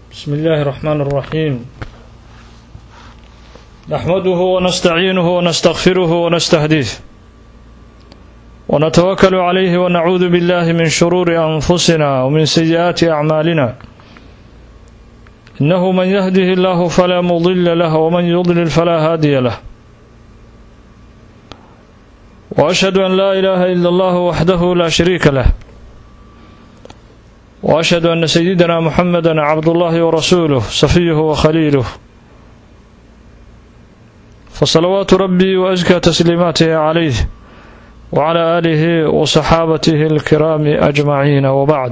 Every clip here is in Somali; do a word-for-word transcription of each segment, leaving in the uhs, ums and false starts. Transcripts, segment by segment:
بسم الله الرحمن الرحيم. نحمده ونستعينه ونستغفره ونستهديه ونتوكل عليه ونعوذ بالله من شرور أنفسنا ومن سيئات أعمالنا، إنه من يهده الله فلا مضل له ومن يضلل فلا هادي له، وأشهد أن لا إله إلا الله وحده لا شريك له، وأشهد أن سيدنا محمدا عبد الله ورسوله صفيه وخليله، فصلوات ربي وأزكى تسليماته عليه وعلى آله وصحابته الكرام أجمعين، وبعد.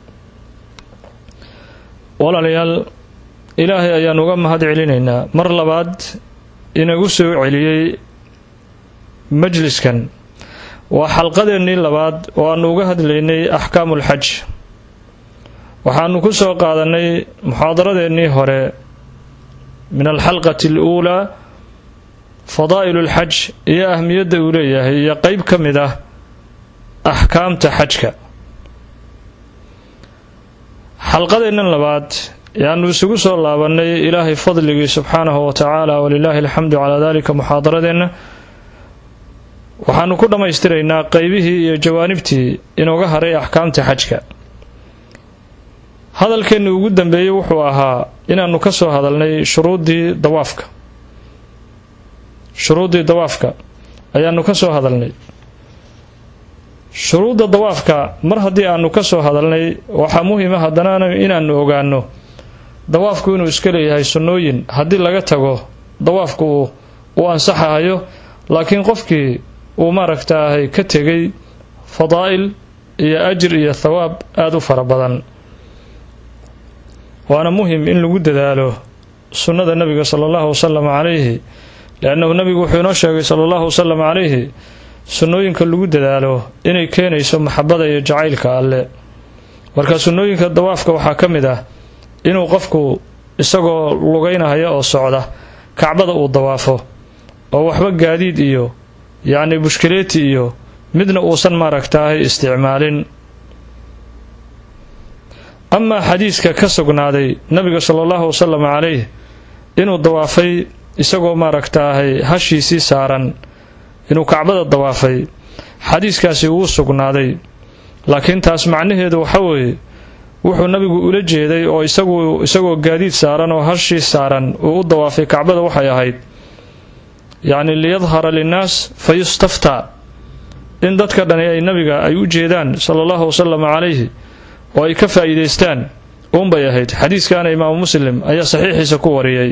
walaalyaal ilaahay ayaan uga mahad celinaynaa mar labaad inagu soo celiyey majliskan. waa xalqadeennii labaad oo aanu uga hadlaynay axkaamul xaj. waxaanu ku soo qaadanay muxaadaradeennii hore min alxalqati aluulaa fadaa'ilu lxaj iyo ahmiyadda uu leeyahay iyo qeyb ka mid ah axkaamta xajka. xalqadeennan labaad yaanu isugu soo laabannay ilaahay fadligii subxaanahu wa tacaala, walilaahi alxamdu calaa dalika. muxaadaradeenna waxaanu ku dhammaystiraynaa qeybihii iyo jawaanibtii inooga haray axkaamta xajka. hadalkeenni ugu dambeeyey wuxuu ahaa inaanu ka soo hadalnay shuruuddii dawaafka shuruuddii dawaafka ayaanu ka soo hadalnay. shuruudda dawaafka mar haddii aanu ka soo hadalnay, waxaa muhiima haddana inaanu ogaano dawaafku inuu iska leeyahay sunnooyin haddii laga tago dawaafku uu ansaxahayo, laakiin qofkii uu maaragtaahay ka tegay fadaa'il iyo ajir iyo thawaab aada u fara badan. waana muhim in lagu dadaalo sunnada nabiga sala allahu wasalam calayhi, liannahu nabigu wuxuu inoo sheegay sala allahu wasalam calayhi sunnooyinka lagu dadaalo inay keenayso maxabada iyo jacaylka alle. marka sunnooyinka dawaafka waxaa ka mid ah inuu qofku isagoo lugeynahaya oo socda kacbada uu dawaafo, oo waxba gaadiid iyo yacni bushkileeti iyo midna uusan maaragtaahay isticmaalin. amaa xadiiska ka sugnaaday nabiga sala allahu wasalam calayh inuu dawaafay isagoo maaragtaahay hashiisii saaran, inuu kacbada dawaafay, xadiiskaasi wuu sugnaaday, laakiin taas macnaheedu waxa weeye wuxuu nabigu ula jeeday oo isagu isagoo gaadiid saaran oo hashii saaran uu u dawaafay kacbada waxay ahayd yacni liyadhara linnaas fa yustaftaa, in dadka dhani ay nabiga ay u jeedaan sala allahu wasalam calayhi oo ay ka faa'iidaystaan uunbay ahayd. xadiiskaana imaamu muslim ayaa saxiixiisa ku wariyey.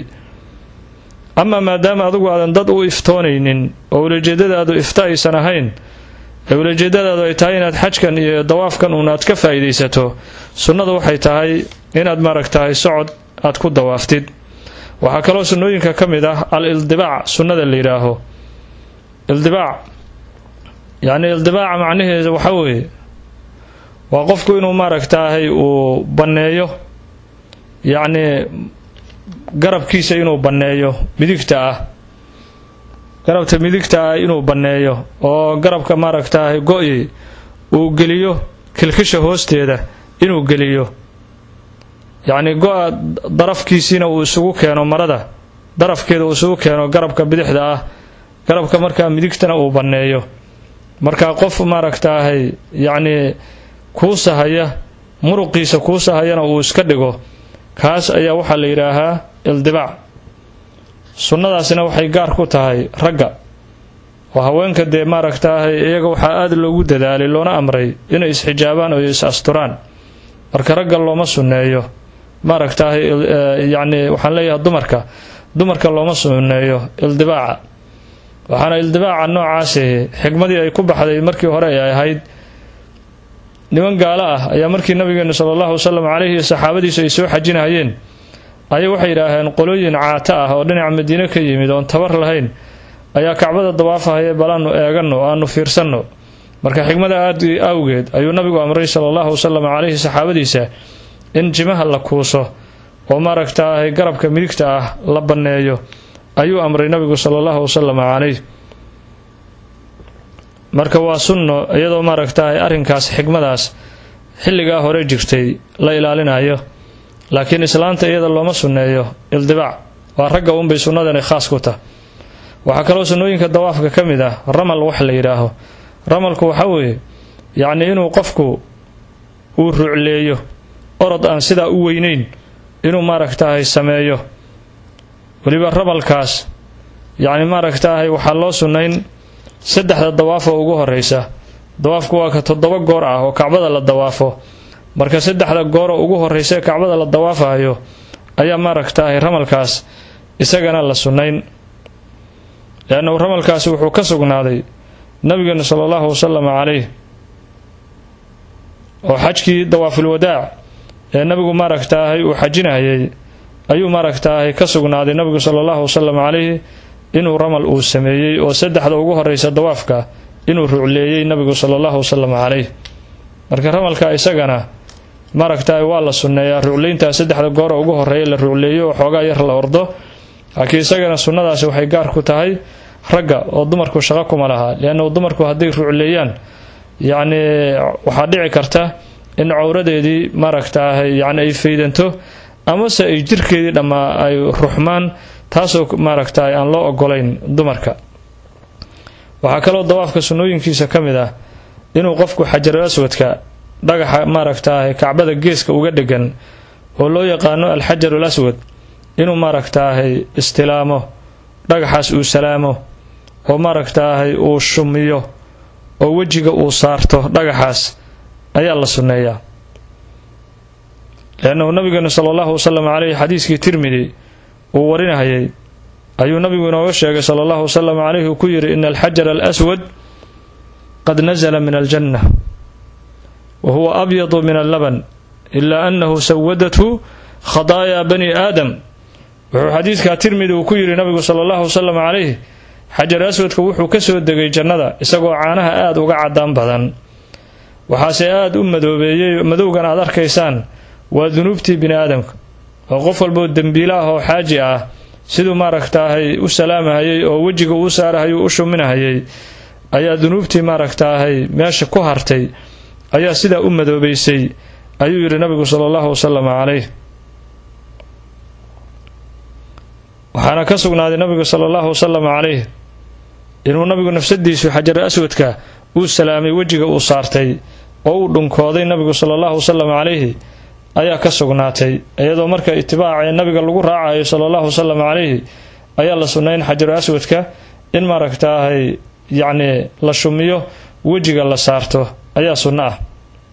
amaa maadaama adugu aadan dad u iftoonaynin oo ulajeedadaadu ifta aysan ahayn, ee ulajeedadaadu ay tahay inaad xajkan iyo dawaafkan uun aad ka faa'iidaysato, sunnadu waxay tahay inaad maaragtahay socod aad ku dawaaftid. waxaa kaloo sunnooyinka ka mid ah al ildibaac, sunnada la yidhaaho ildibaac. yacni ildibaaca macnaheedu waxa weeye waa qofku inuu maaragtaahay uu banneeyo yacni garabkiisa inuu banneeyo midigta ah garabta midigta ah inuu banneeyo, oo garabka maaragtaahay go-i uu geliyo kilkisha hoosteeda inuu geliyo, yacni go-a darafkiisiina uu isugu keeno, marada darafkeeda uu isugu keeno garabka bidixda ah, garabka markaa midigtana uu banneeyo. markaa qof maaragtaahay yacni kuusahaya muruqiisa kuusahayana uu iska dhigo, kaas ayaa waxaa la yidhaahaa ildibaac. sunnadaasina waxay gaar ku tahay ragga, oo haweenka dee maaragtaahay iyaga waxaa aada loogu dadaalay loona amray inay isxijaabaan oo is asturaan. marka ragga looma sunneeyo maaragtaahay yacni waxaan leeyahay dumarka dumarka looma sunneeyo ildibaaca. waxaana ildibaaca noocaasi xigmadii ay ku baxday markii hore ay ahayd niman gaalo ah ayaa markii nabigeena sala allahu wasalam calayhi iyo saxaabadiisu ay soo xajinahayeen ayay waxay yidhaaheen qolooyin caata ah oo dhinaca madiine ka yimid oon tabar lahayn ayaa kacbada dawaafahaya, balaanu eeganno o aanu fiirsanno. marka xigmada aad awgeed ayuu nabigu amray sala allahu wasalam calayhi saxaabadiisa in jimaha la kuuso oo maaragtaahay garabka midigta ah la banneeyo ayuu amray nabigu sala allahu wasalam calayh. marka waa sunno iyadoo maaragtaahay arrinkaas xigmadaas xilligaa hore jirtay la ilaalinayo. laakiin islaanta iyada looma sunneeyo ildibaac waa ragga uunbay sunnadani khaas ku tahay waxaa kaloo sunnooyinka dawaafka ka mid ah ramal wax la yidhaaho ramalku waxa weeye yacni inuu qofku uu rucleeyo orod aan sidaa u weynayn inuu maaragtaahay sameeyo weliba ramalkaas yacni maaragtaahay waxaa loo sunnayn saddexda dawaafoo ugu horraysa dawaafku waa ka toddoba goor ah oo kacbada la dawaafo marka saddexda gooroo ugu horraysa ee kacbada la dawaafayo ayaa maaragtaahay ramalkaas isagana la sunnayn leannahu ramalkaasi wuxuu ka sugnaaday nabigeena sala allahu wasalam calayh oo xajkii dawaafulwadaac ee nabigu maaragtaahay uu xajinayay ayuu maaragtaahay ka sugnaaday nabigu sala allahu wasalam calayhi inuu ramal uu sameeyey oo saddexda ugu horraysa dawaafka inuu rucleeyey nabigu sala allahu wasalam calayh marka ramalka isagana maaragtaahay waa la sunneeyaa rucleyntaa saddexda goora ugu horreeya la rucleeyo oo xoogaa yar la ordo laakiin isagana sunnadaasi waxay gaar ku tahay ragga oo dumarku shaqo kuma lahaa leannahu dumarku hadday rucleeyaan yacni waxaa dhici karta in cawradeedii maaragtaahay yacni ay faydanto amase ay jirkeedii dhammaa ay ruxmaan taasoo maaragtaahay aan loo ogolayn dumarka waxaa kaloo dawaafka sunnooyinkiisa ka mid ah inuu qofku xajarul aswadka dhagaxa maaragtaahay kacbada geeska uga dhegan oo loo yaqaano alxajarul aswad inuu maaragtaahay istilaamo dhagaxaas uu salaamo oo maaragtaahay uu shumiyo oo wejiga uu saarto dhagaxaas ayaa la sunneeyaa leannahu nabigeenu sala allahu wasalam caleyhi xadiiskii tirmidi uu warinahayay ayuu nabigu inooga sheegay sala allahu wasalam caleyhi uu ku yidhi ina alxajara alaswad qad nasala min aljanna wa huwa abyadu min allaban ilaa annahu sawadathu khadaayaa bani aadam wuxuu xadiidkaa tirmidi uu ku yidhi nabigu sala allahu wasalam calayhi xajar aswadka wuxuu ka soo degay jannada isagoo caanaha aada uga cadaan badan waxaase aada u madoobeeyey madowgan aad arkaysaan waa dunuubtii bini aadamka oo qof walboo dembiila ah oo xaaji ah siduu maaragtaahay u salaamahayay oo wejiga uu saarahayay u shuminahayay ayaa dunuubtii maaragtaahay meesha ku hartay ayaa sidaa u madoobaysay ayuu yidhi nabigu sala allahu wasalam calayh waxaana ka sugnaaday nabigu sala allahu wasalam calayh inuu nabigu nafsadiisu xajar aswadka uu salaamay wejiga uu saartay oo uu dhunkooday nabigu sala allahu wasalam calayhi ayaa ka sugnaatay iyadoo marka itibaacee nabiga lagu raacayo sala allahu wasalam calayhi ayaa la sunnayn xajar aswadka in maaragtaahay yacni la shumiyo wejiga la saarto ayaa sunno ah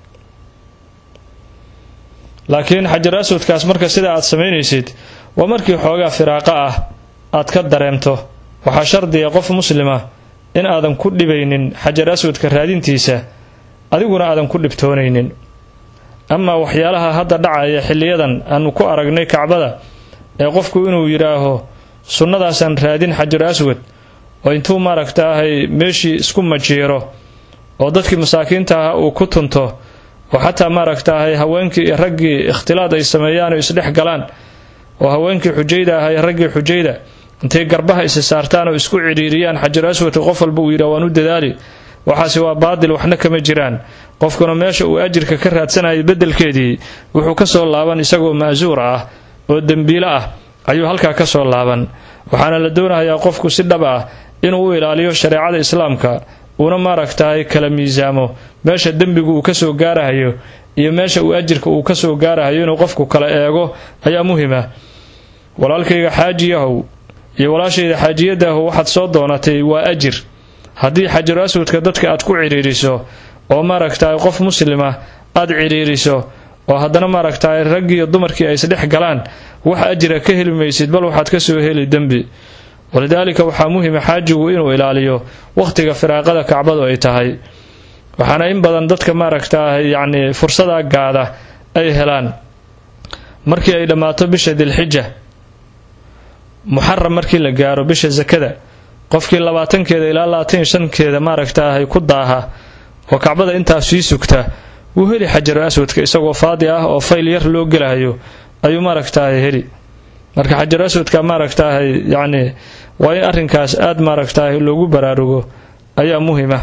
laakiin xajar aswadkaas marka sida aad samaynaysid waa markii xoogaa firaaqa ah aad ka dareemto waxaa shardiya qof muslima in aadan ku dhibaynin xajar aswadka raadintiisa adiguna aadan ku dhibtoonaynin amaa waxyaalaha hadda dhacaya xilliyadan aanu ku aragnay kacbada ee qofku inuu yidhaaho sunnadaasaan raadin xajar aswad oo intuu maaragtaahay meeshii isku majiiro oo dadkii masaakiinta ah uu ku tunto oo xataa maaragtaahay haweenkii iyo raggii ikhtilaad ay sameeyaan oo isdhex galaan oo haweenkii xujayda ahay raggii xujayda intay garbaha isa saartaan oo isku cidhiiriyaan xajar aswadka qof walba uu yidhaha waan u dadaali waxaase waa baadil waxna kama jiraan qofkuna meesha uu ajirka ka raadsanayay beddelkeedii wuxuu ka soo laaban isagoo ma'suur ah oo dembiilo ah ayuu halkaa ka soo laaban waxaana la doonayaa qofku si dhab ah inuu u ilaaliyo shareecada islaamka uuna maaragtahay kala miisaamo meesha dembigu uu ka soo gaarahayo iyo meesha uu ajirka uu ka soo gaarahayo inuu qofku kala eego ayaa muhima walaalkayga xaajiyahow iyo walaashayda xaajiyadahu waxaad soo doonatay waa ajir haddii xajar aswadka dadka aad ku cidhiiriso oo maaragtahay qof muslima aad cidhiiriso oo haddana maaragtahay raggii iyo dumarkii ay isdhex galaan wax ajira ka heli maysid bal waxaad ka soo heli dembi walidaalika waxaa muhima xaajigu inuu ilaaliyo wakhtiga firaaqada kacbadu ay tahay waxaana in badan dadka maaragtaahay yacni fursadaa gaada ay helaan markii ay dhammaato bisha dilxija muxaram markii la gaaro bisha sakada qofkii labaatankeeda ilaa labaatan iyo shankeeda maaragtaahay ku daaha oo kacbada intaas sii sugta wuu heli xajar aswadka isagoo faadi ah oo fayl yar loo gelahayo ayuu maaragtaahay heli marka xajar aswadka maaragtaahay yacni waa in arrinkaas aada maaragtaahay loogu baraarugo ayaa muhima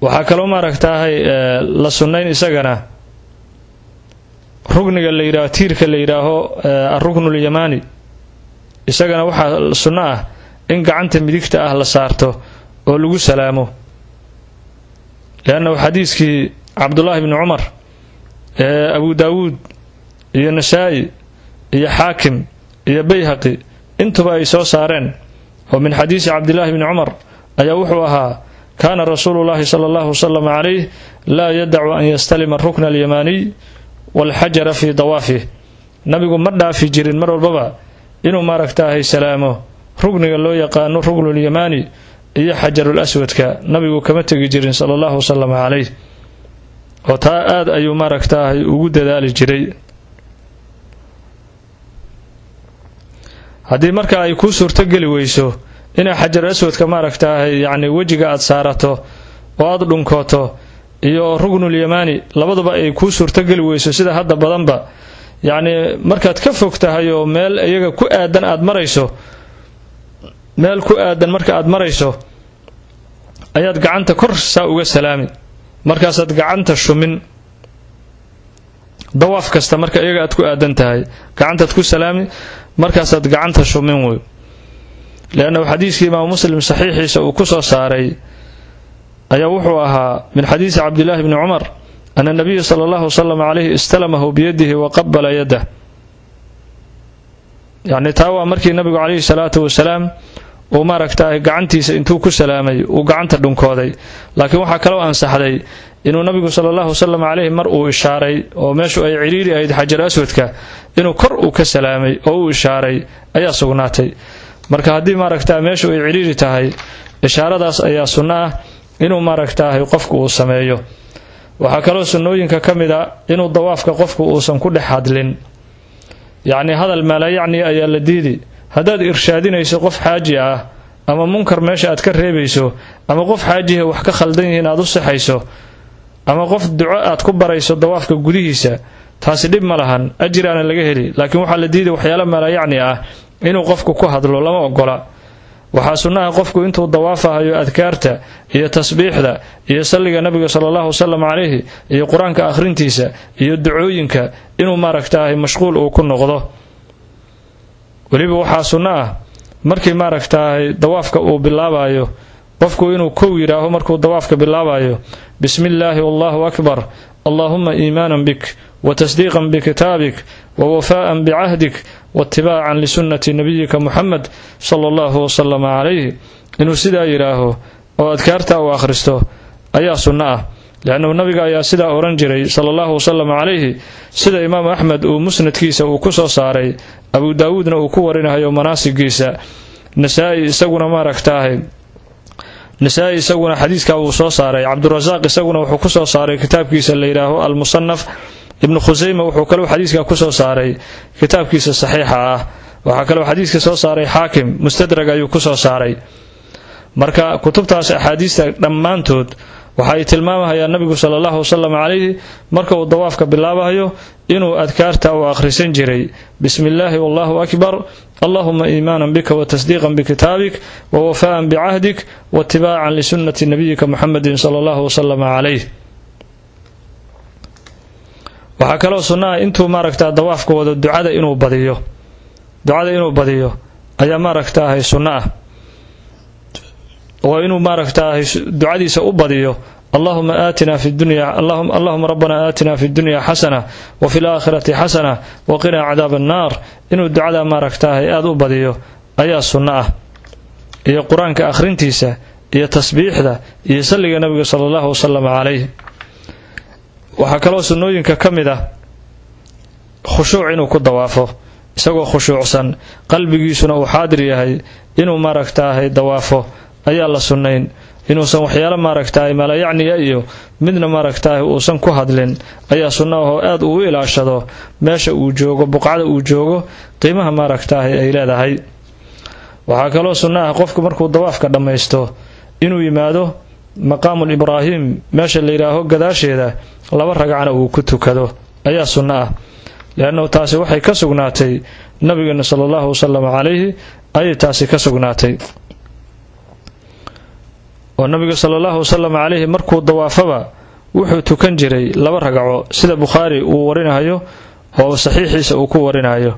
waxaa kaloo maaragtaahay la sunnayn isagana rugniga la yidhaaho tiirka la yidhaaho arruknul yamaani isagana waxaa sunno ah in gacanta midigta ah la saarto oo lagu salaamo liannahu xadiiskii cabdullaahi bni cumar ee abu daawuud iyo nasaa-i iyo xaakim iyo bayhaqi intuba ay soo saareen oo min xadiisi cabdillaahi bni cumar ayaa wuxuu ahaa kaana rasuulu llaahi sala allahu wasalam calayh laa yadacu an yastalima arukna alyamaaniy waalxajara fii dawaafih nabigu ma dhaafi jirin mar walbaba inuu maaragtaahay salaamo rugniga loo yaqaano ruknulyamaani iyo xajarul aswadka nabigu kama tegi jirin sala allahu wasalam calayh oo taa aad ayuu maaragtaahay ugu dadaali jiray haddii marka ay kuu suurtogeli weyso inaa xajarul aswadka maaragtaahay yacni wejiga aada saarato oo aada dhunkooto iyo ruknulyamaani labaduba ay kuu suurtogeli weyso sida hadda badanba yacni markaad ka fog tahay oo meel iyaga ku aadan aada marayso meel ku aadan marka aada marayso ayaad gacanta kor saa uga salaami markaasaad gacanta shumin dawaaf kasta marka iyaga aad ku aadan tahay gacantaad ku salaami markaasaad gacanta shumin wey liannahu xadiiskii imaamu muslim saxiixiisa uu ku soo saaray ayaa wuxuu ahaa min xadiisi cabdillaahi bni cumar ana nabiya sala allahu wasalam calayhi istalamahu biyadihi wa qabala yadah yacni taa waa markii nabigu calayhi salaatu wasalaam uu maaragtaay gacantiisa intuu ku salaamay uu gacanta dhunkooday laakiin waxaa kaloo ansaxday inuu nabigu sala allahu wasalam calayhi mar uu ishaaray oo meeshu ay cidhiiri ahayd xajar aswadka inuu kor uu ka salaamay oo uu ishaaray ayaa sugnaatay marka haddii maaragtaa meeshu ay cidhiiri tahay ishaaradaas ayaa sunno ah inuu maaragtaahay qofku uu sameeyo waxaa kaloo sunnooyinka ka mid a inuu dawaafka qofku uusan ku dhex hadlin yacni hadal maalayacni ayaa la diidi haddaad irshaadinayso qof xaaji ah ama munkar meesha aad ka reebayso ama qof xaajiha wax ka khaldan yihiin aad u sixayso ama qof duco aad ku barayso dawaafka gudihiisa taasi dhib ma lahan ajiraana laga heli laakiin waxaa la diiday waxyaalo maalayacni ah inuu qofku ku hadlo lama ogola waxaa sunnaha qofku intuu dawaafahayo adkaarta iyo tasbiixda iyo salliga nabiga sala allahu wasalam calayhi iyo qur-aanka akhrintiisa iyo ducooyinka inuu maaragtaahay mashquul uu ku noqdo weliba waxaa sunno ah markii maaragtaahay dawaafka uu bilaabayo qofku inuu kow yidhaaho markuu dawaafka bilaabayo bismi illaahi wallahu akbar allaahuma iimaanan bik wa tasdiiqan bikitaabik wa wafaa'an bicahdik waatibaacan lisunnati nabiyika muxamed sala allahu wasalama calayhi inuu sidaa yidhaaho oo adkaarta uu akhristo ayaa sunno ah liannahu nabiga ayaa sidaa odhan jiray sala allahu wasalam calayhi sida imaamu axmed uu musnadkiisa uu ku soo saaray abu daawuudna uu ku warinahayo manaasigiisa nasaa-i isaguna maaragtaahay nasaa-i isaguna xadiiskaa wuu soo saaray cabdurasaaq isaguna wuxuu ku soo saaray kitaabkiisa la yidhaaho almusanaf ibnu khusayma wuxuu kaloo xadiiskaa ku soo saaray kitaabkiisa saxiixa ah waxaa kaloo xadiiska soo saaray xaakim mustadrag ayuu ku soo saaray marka kutubtaas axaadiista dhammaantood waxa ay tilmaamahayaan nabigu sala allahu wasalam calayhi marka uu dawaafka bilaabayo inuu adkaarta uu akhrisan jiray bismi illaahi wallahu akbar allahuma iimaanan bika wa tasdiiqan bikitaabik wa wafaa'an bicahdik waatibaacan lisunnati nabiyika muxamedin sala allahu wasalam calayh waxaa kaloo sunnaha intuu maaragtaa dawaafka wado ducada inuu badiyo ducada inuu badiyo ayaa maaragtaahay sunno ah waa inuu maaragtaahay ducadiisa u badiyo allahuma aatina fi dunya allahuma rabbana aatina fi dunya xasana wa fi laakhirati xasana wa qinaa cadaab annaar inuu ducada maaragtaahay aada u badiyo ayaa sunno ah iyo qur-aanka akhrintiisa iyo tasbiixda iyo salliga nabiga sala allahu wasalam calayh waxaa kaloo sunnooyinka ka mid ah khushuuc inuu ku dawaafo isagoo khushuucsan qalbigiisuna uu xaadir yahay inuu maaragtaahay dawaafo ayaa la sunnayn inuusan waxyaalo maaragtaahay maalayacniya iyo midna maaragtaahay uusan ku hadlin ayaa sunno ahoo aad uu u ilaashado meesha uu joogo buqcada uu joogo qiimaha maaragtaahay ay leedahay waxaa kaloo sunno ah qofku markuu dawaafka dhammaysto inuu yimaado maqaamul ibraahim meesha la yidhaaho gadaasheeda laba ragcana uu ku tukado ayaa sunno ah liannahu taasi waxay ka sugnaatay nabigeena sala allahu wasalam calayhi ayay taasi ka sugnaatay oo nabiga sallallahu wasallam calayhi markuu dawaafaba wuxuu tukan jiray laba ragco sida Bukhari uu warinayo oo saxiixiisa uu ku warinayo.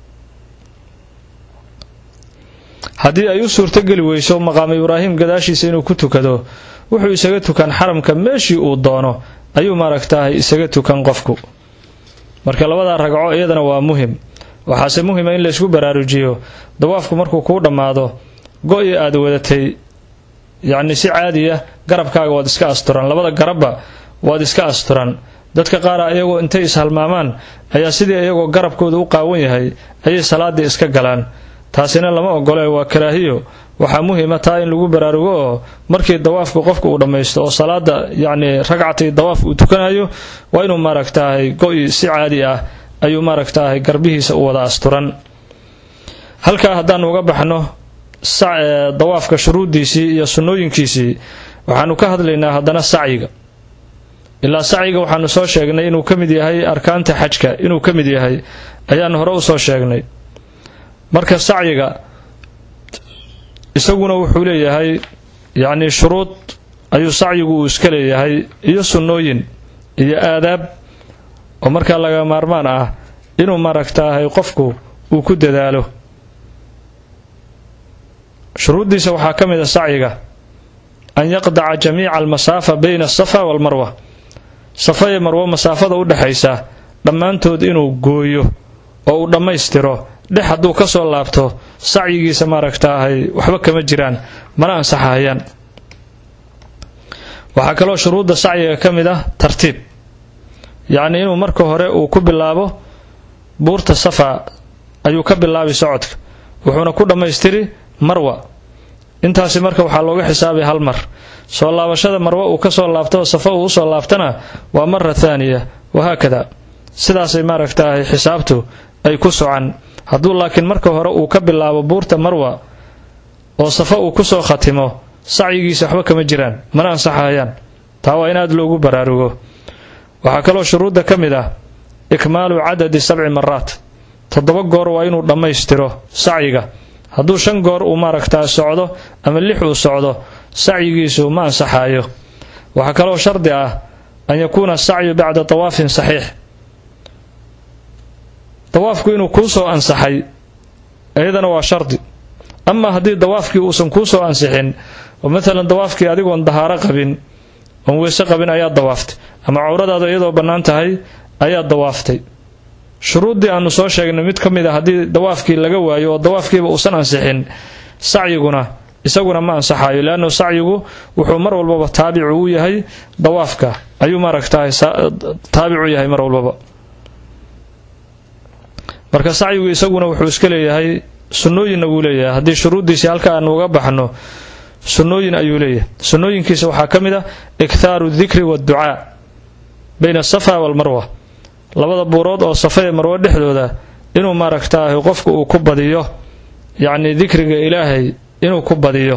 haddii ay u suurto gali weyso maqaam Ibraahim gadaashiisa inuu ku tukado wuxuu isaga tukan xaramka meeshii uu doono ayuu maaragtaa isaga tukan qofku. marka labada ragco iyadana waa muhim. waxaase muhiim in la isku baraarujiyo dawaafku markuu ku dhamaado go'ay aad wadatay yaani si caadi ah garabkaaga waad iska asturan, labada garabba waad iska asturan. dadka qaar ayagoo intay ishalmaamaan ayaa sidii ayagoo garabkooda u qaawan yahay ayay salaadii iska galaan. taasina lama ogole, waa karaahiyo. waxaa muhiim ah taa in lagu baraarugo oo markii dawaafku qofku uu dhameysto oo salaada yaani ragcatay dawaaf uu tukanayo waa inuu maaragtaa go'ay si caadi ah ayuu maaragtaa garbihiisa u wada asturan. halka haddaan uga baxno dawaafka shuruudiisii iyo sunnooyinkiisii waxaanu ka hadlaynaa haddana sacyiga. ilaa sacyiga waxaanu soo sheegnay inuu ka mid yahay arkaanta xajka, inuu ka mid yahay ayaan hore u soo sheegnay. marka sacyiga isaguna wuxuu leeyahay yaani shuruud ayuu sacyigu uu iska leeyahay iyo sunnooyin iyo aadaab oo marka laga maarmaan ah inuu maaragtaa qofku uu ku dadaalo. shuruudiisa waxaa ka mid ah sacyiga an yaqdaca jamiica almasaafa bayna asafa walmarwa. safa iyo marwo masaafada u dhaxaysa dhammaantood inuu gooyo oo uu dhammaystiro. dhex hadduu ka soo laabto sacyigiisa maaragtaa waxba kama jiraan, mana ansaxayaan. waxaa kaloo shuruudda sacyiga ka mid ah tartiib, yacni inuu marka hore uu ku bilaabo buurta safa ayuu ka bilaabi socodka wuxuuna ku dhammaystiri marwa. intaasi marka waxaa looga xisaabay hal mar. soo laabashada marwa uu ka soo laabto safa uu usoo laabtana waa mara thaaniya wahaakada. sidaasay maaragtaa xisaabtu ay ku socan. hadduu laakiin marka hore uu ka bilaabo buurta marwa oo safa uu ku soo khatimo sacyigiisa waxba kama jiraan, mana ansaxayaan. taa waa in aad loogu baraarugo. waxaa kaloo shuruudda ka mid ah ikmaalu cadadi sabci maraat. toddoba goor waa inuu dhammaystiro sacyiga. hadduu shan goor uu maaragtaa socdo ama lix uu socdo sacyigiisu ma ansaxayo. waxaa kaloo shardi ah an yakuuna sacyu bacda tawaafin saxiix. dawaafku inuu kuu soo ansaxay iyadana waa shardi. ama haddii dawaafkii uusan kuu soo ansixin oo maalan dawaafkii adigoon dahaaro qabin oon weyse qabin ayaa dawaaftay ama cawradaadu iyadoo bannaan tahay ayaa dawaaftay, shuruuddii aanu soo sheegnay mid ka mid a haddii dawaafkii laga waayo oo dawaafkiiba uusan ansixin sacyiguna isaguna ma ansaxayo. leanno sacyigu wuxuu mar walbaba taabicu u yahay dawaafka ayuu maaragtaa taabicu yahay mar walbaba. marka sacyigu isaguna wuxuu iska leeyahay sunnooyinna wuu leeyahay. haddii shuruuddiisii halka aan uga baxno sunnooyin ayuu leeyahay. sunnooyinkiisa waxaa ka mid ah ikhaaru dikri waadducaa bayna asafa walmarwa. labada buurood oo safa ee marwo dhexdooda inuu maaragtaa qofku uu ku badiyo yacni dikriga ilaahay inuu ku badiyo.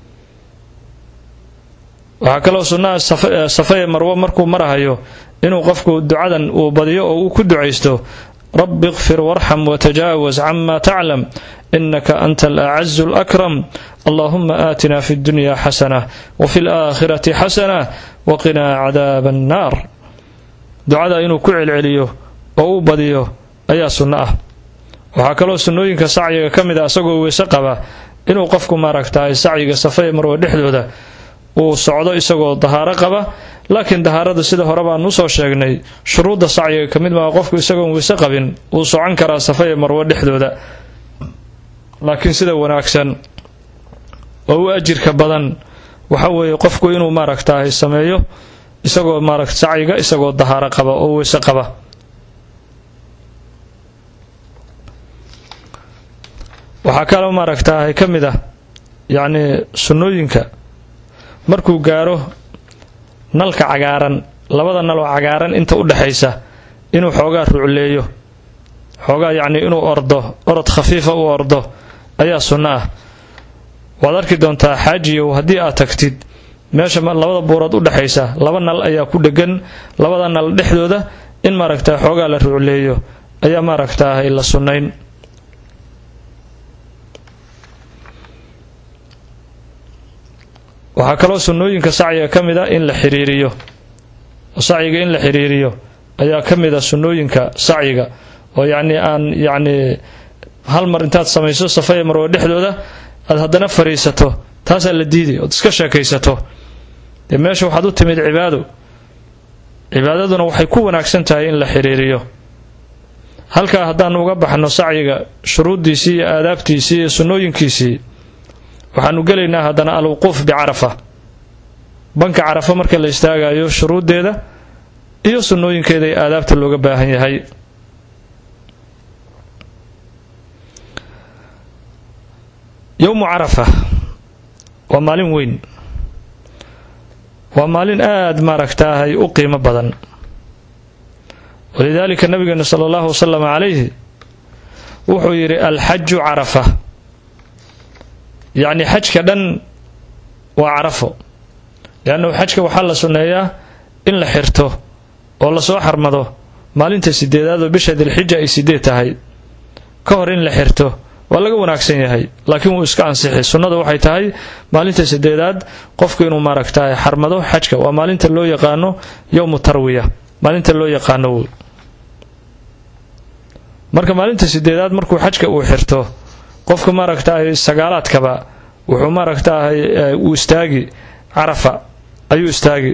waxaa kaloo sunnaha safa ee marwo markuu marahayo inuu qofku ducadan uu badiyo oo uu ku ducaysto rabbi اغfir warxam watajaawaz cama taclam inaka anta alacazu alakram allahuma aatina fi اddunya xasana wafi اlaakhirati xasana waqinaa cadaaba annaar. ducada inuu ku celceliyo oo uu badiyo ayaa sunno ah. waxaa kaloo sunnooyinka sacyiga ka mid ah isagoo weyse qaba inuu qofku maaragtaa sacyiga safa ee marwo dhexdooda uu socdo isagoo dahaaro qaba. laakiin dahaarada sida hore baan usoo sheegnay shuruudda sacyiga ka mid maa qofku isagoon weyse qabin uu socon karaa safa ee marwo dhexdooda. laakiin sida wanaagsan oo u ajirka badan waxa weeye qofku inuu maaragtaa sameeyo isagoo maaragt sacyiga isagoo dahaaro qaba oo weyse qaba. waxaa kaloo maaragtaa ka mid ah yacni sunnooyinka markuu gaaro nalka cagaaran, labada nal oo cagaaran inta u dhaxaysa inuu xoogaa rucleeyo, xoogaa yacni inuu ordo orod khafiifa u ordo ayaa sunno ah. waad arki doontaa xaajiyow haddii aad tagtid meesha labada buurood u dhaxaysa laba nal ayaa ku dhegan. labada nal dhexdooda in maaragtaa xoogaa la rucleeyo ayaa maaragtaa la sunnayn. waxaa kaloo sunnooyinka sacyiga ka mid a in la xiriiriyo sacyiga in la xiriiriyo ayaa ka mid a sunnooyinka sacyiga oo yacni aan yacni hal mar intaad samayso safa iyo marwo dhexdooda aad haddana fariisato taasaa la diiday ood iska sheekaysato dee meesha waxaad u timid cibaado cibaadaduna waxay ku wanaagsan tahay in la xiriiriyo halkaa haddaan uga baxno sacyiga shuruuddiisii iyo aadaabtiisii iyo sunnooyinkiisii waxaanu gelaynaa haddana alwuquuf bicarafa banka carafa marka la istaagayo shuruuddeeda iyo sunnooyinkeeda iyo aadaabta looga baahan yahay yowmu carafa waa maalin weyn waa maalin aada maaragtaahay u qiimo badan walidaalika nabigeena sala allahu wasalam calayhi wuxuu yidhi alxaju carafa yacni xajka dhan waa carafo leannahu xajka waxaa la sunneeyaa in la xirto oo lasoo xarmado maalinta sideedaad oo bisha dilxija ay sideed tahay ka hor in la xirto waa laga wanaagsan yahay laakiin wuu iska ansixi sunnada waxay tahay maalinta sideedaad qofku inuu maaragtaay xarmado xajka waa maalinta loo yaqaano yowmu tarwiya maalinta loo yaqaano marka maalinta sideedaad markuu xajka uu xirto qofka maaragtaay sagaalaadkaba wuxuu maaragtaay uu istaagi carafa ayuu istaagi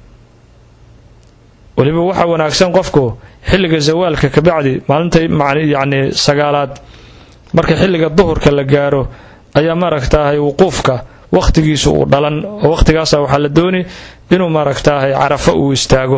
waliba waxa wanaagsan qofku xilliga zawaalka ka bacdi maalinta yacni sagaalaad marka xilliga duhurka la gaaro ayaa maaragtaay wuquufka waqtigiisu uu dhalan oo waqtigaasa waxaa la dooni inuu maaragtaay carafa uu istaago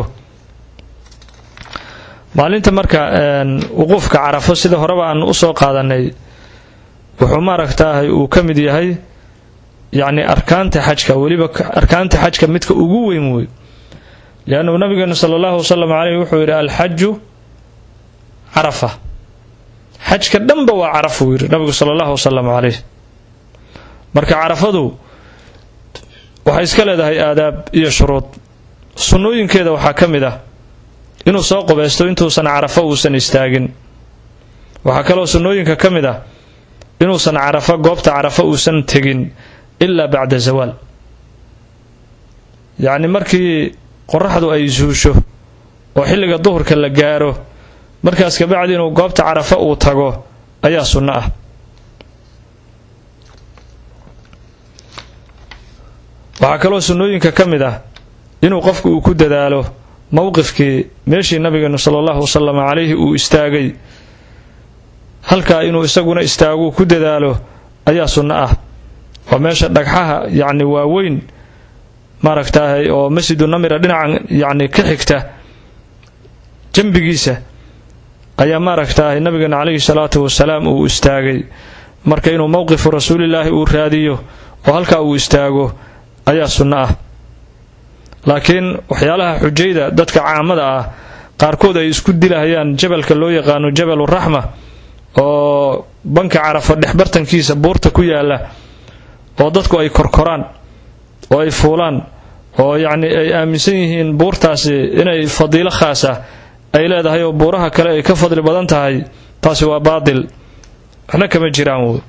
maalinta marka wuquufka carafo sida horeba aan u soo qaadanay wuxuu maaragtaay uu ka mid yahay yacni arkaanta xajka weliba arkaanta xajka midka ugu weyn wey liannahu nabigeena sala allahu wasalam caleyh wuxuu yidhi alxaju carafa xajka dhanba waa carafo uu yidhi nabigu sala allahu wasalam caleyh marka carafadu waxay iska leedahay aadaab iyo shuruud sunnooyinkeeda waxaa ka mid ah inuu soo qubaysto intuusan carafo uusan istaagin waxaa kaloo sunnooyinka ka mid ah inuusan carafo goobta carafo uusan tegin ilaa bacda zawaal yacni markii qoraxdu ay suusho oo xilliga duhurka la gaaro markaas kabacdi inuu goobta carafo uu tago ayaa sunno ah waxaa kaloo sunnooyinka ka mid ah inuu qofku uu ku dadaalo mowqifkii meeshii nabigeenu sala allahu wasalam calayhi uu istaagay halkaa inuu isaguna istaaguu ku dadaalo ayaa sunno ah waa meesha dhagxaha yacni waaweyn maaragtaay oo masjidu namira dhinacan yacni ka xigta jambigiisa ayaa maaragtaay nabigeena calayhi salaatu wasalaam uu istaagay marka inuu mowqifu rasuulilaahi uu raadiyo oo halkaa uu istaago ayaa sunno ah laakiin waxyaalaha xujayda dadka caamada ah qaarkood ay isku dilahayaan jabalka loo yaqaano jabalu raxma oo banka carafo dhexbartankiisa buurta ku yaala oo dadku ay korkoraan oo ay fuulaan oo yacni ay aaminsan yihiin buurtaasi inay fadiilo khaas ah ay leedahay oo buuraha kale ay ka fadli badan tahay taasi waa baadil waxna kama jiraan wey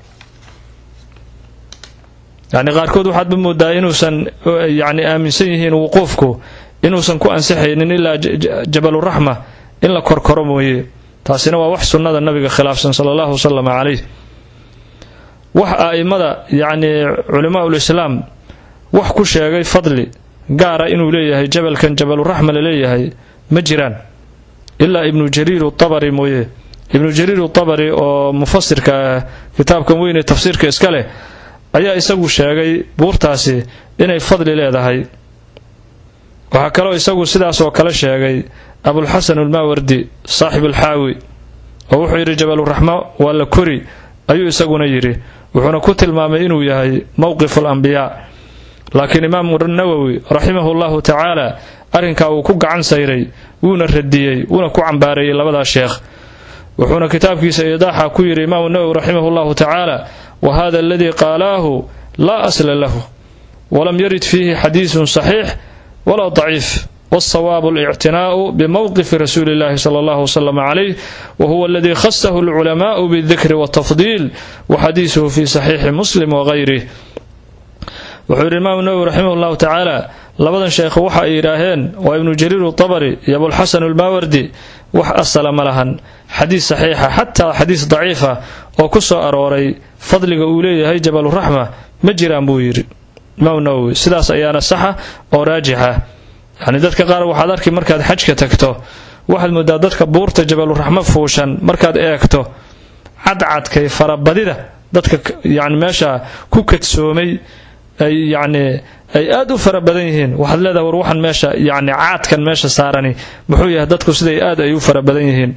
yacni qaarkood waxaad ba moodaa inuusan yacni aaminsan yihiin wuquufku inuusan ku ansixaynin ilaa jabaluraxma in la korkoro mooye taasina waa wax sunnada nabiga khilaafsan sala allahu wasalam calayh wax a'immada yacni culamaaul islaam wax ku sheegay fadli gaara inuu leeyahay jabalkan jabaluraxma la leeyahay ma jiraan ilaa ibnu jariir utabari mooye ibnu jariir utabari oo mufasirka ah kitaabkan weyn ee tafsiirka iska leh ayaa isagu sheegay buurtaasi inay fadli leedahay waxaa kaloo isagu sidaas oo kale sheegay abulxasan almaawardi saaxib alxaawi oo wuxuu yidhi jabaluraxma waa la kori ayuu isaguna yidhi wuxuuna ku tilmaamay inuu yahay mowqifu alambiyaa laakiin imaamu nawowi raximahu llahu tacaala arrinkaa uu ku gacan sayray wuuna radiyey wuuna ku cambaareeyey labadaa sheekh wuxuuna kitaabkiisa idaaxa ku yidhi imaamu nawowi raximahu llahu tacaala wahada aladii qaalaahu laa asla lahu walam yarid fiihi xadiisun saxiix walaa daciif والصواب الاعتناء بموقف رسول الله صلى الله وسلم عليه وهو الذي خصه العلماء بالذكر والتفضيل وحديثه في صحيح مسلم وغيره wuxuu yidhi imaamu nawowi raximahullahu tacaala labadan sheekh waxa ay yidhaaheen waa ibnu jariir utabari iyo abulxasan almaawardi wax asala ma lahan xadiis saxiixa xataa xadiis daciifa oo ku soo arooray fadliga uu leeyahay jabaluraxma ma jiraan buu yidhi imaamu nawowi sidaas ayaana saxa oo raajixa yacni dadka qaar waxaad arki markaad xajka tagto waxaad moodaa dadka buurta jabaluraxma fuushan markaad eegto cadcadkay farabadida dadka yacni meesha ku kadsoomay ay yacni ay aad u fara badan yihiin waxaad leedahay war waxan meesha yacni caadkan meesha saarani muxuu yahay dadku siday aad ay u fara badan yihiin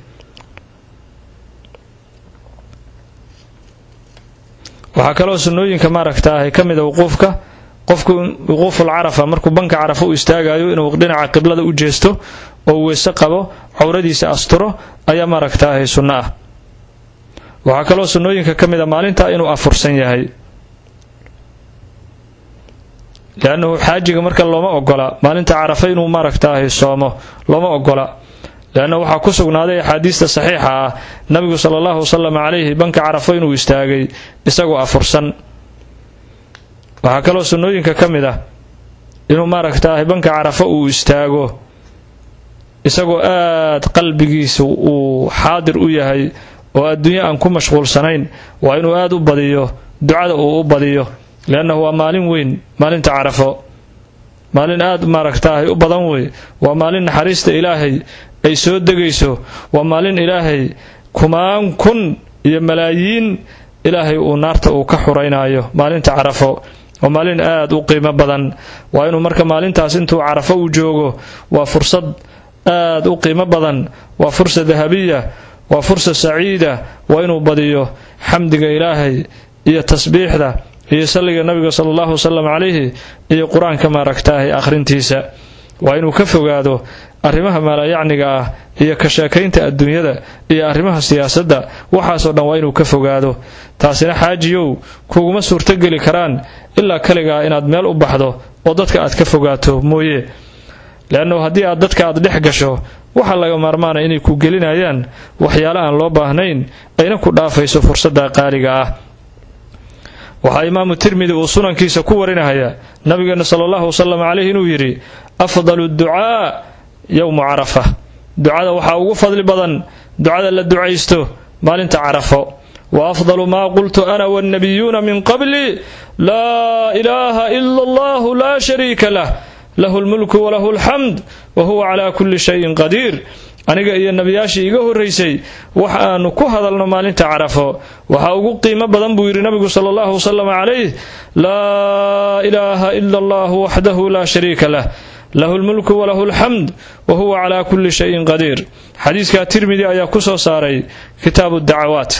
waxaa kaloo sunnooyinka maaragtaahay ka mida wuquufka qofku wuquuful carafa markuu banka carafa u istaagayo inuu dhinaca qiblada u jeesto oo weyse qabo cawradiisa asturo ayaa maaragtaahay sunno ah waxaa kaloo sunnooyinka ka mida maalintaa inuu afursan yahay liannahu xaajiga marka looma ogola maalinta carafa inuu maaragtaahay soomo looma ogola leanna waxaa ku sugnaaday axaadiista saxiixa ah nabigu sala allahu wasalam calayhi banka carafo inuu istaagay isagoo afursan waxaa kaloo sunnooyinka ka mid ah inuu maaragtaahay banka carafo uu istaago isagoo aad qalbigiisa uu xaadir u yahay oo adduunyo aan ku mashquulsanayn waa inuu aad u badiyo ducada uu u badiyo liannahu waa maalin weyn maalinta carafo maalin aad maaragtaahay u badan wey waa maalin naxariista ilaahay ay soo degayso waa maalin ilaahay kumaan kun iyo malaayiin ilaahay uu naarta uu ka xuraynaayo maalinta carafo waa maalin aad u qiimo badan waa inuu marka maalintaas intuu carafo u joogo waa fursad aad u qiimo badan waa fursa dahabiya waa fursa saciida waa inuu badiyo xamdiga ilaahay iyo tasbiixda iyo salliga nabiga sala allahu wasalam calayhi iyo qur-aanka maaragtaahay akhrintiisa waa inuu ka fogaado arrimaha maalayacniga ah iyo ka sheekaynta adduunyada iyo arrimaha siyaasadda waxaasoo dhan waa inuu ka fogaado taasina xaajiyow kuguma suurtogeli karaan ilaa kaligaa inaad meel u baxdo oo dadka aad ka fogaato mooye leannahu haddii aad dadka aad dhex gasho waxaa laga maarmaanaya inay ku gelinayaan waxyaale aan loo baahnayn ayna ku dhaafayso fursadda qaaliga ah waxaa imaamu tirmidi uu sunankiisa ku warinahaya nabigeena sala allahu wasalam calayhi inuu yidhi afdalu ducaa yowmu carafa ducada waxaa ugu fadli badan ducada la ducaysto maalinta carafo wa afdalu maa qultu ana wannabiyuuna min qabli laa ilaaha ila allahu laa shariika lah lahu lmulku walahu alxamd wa huwa calaa kulli shayin qadiir aniga iyo nebiyaashii iga horraysay wax aanu ku hadalno maalinta carafo waxaa ugu qiimo badan buu yidhi nabigu sala allahu wasalam calayh laa ilaaha ila allahu waxdahu laa shariika lah lahu lmulku walahu alxamd wa huwa calaa kulli shayin qadiir xadiiskaa tirmidi ayaa ku soo saaray kitaabu dacawaat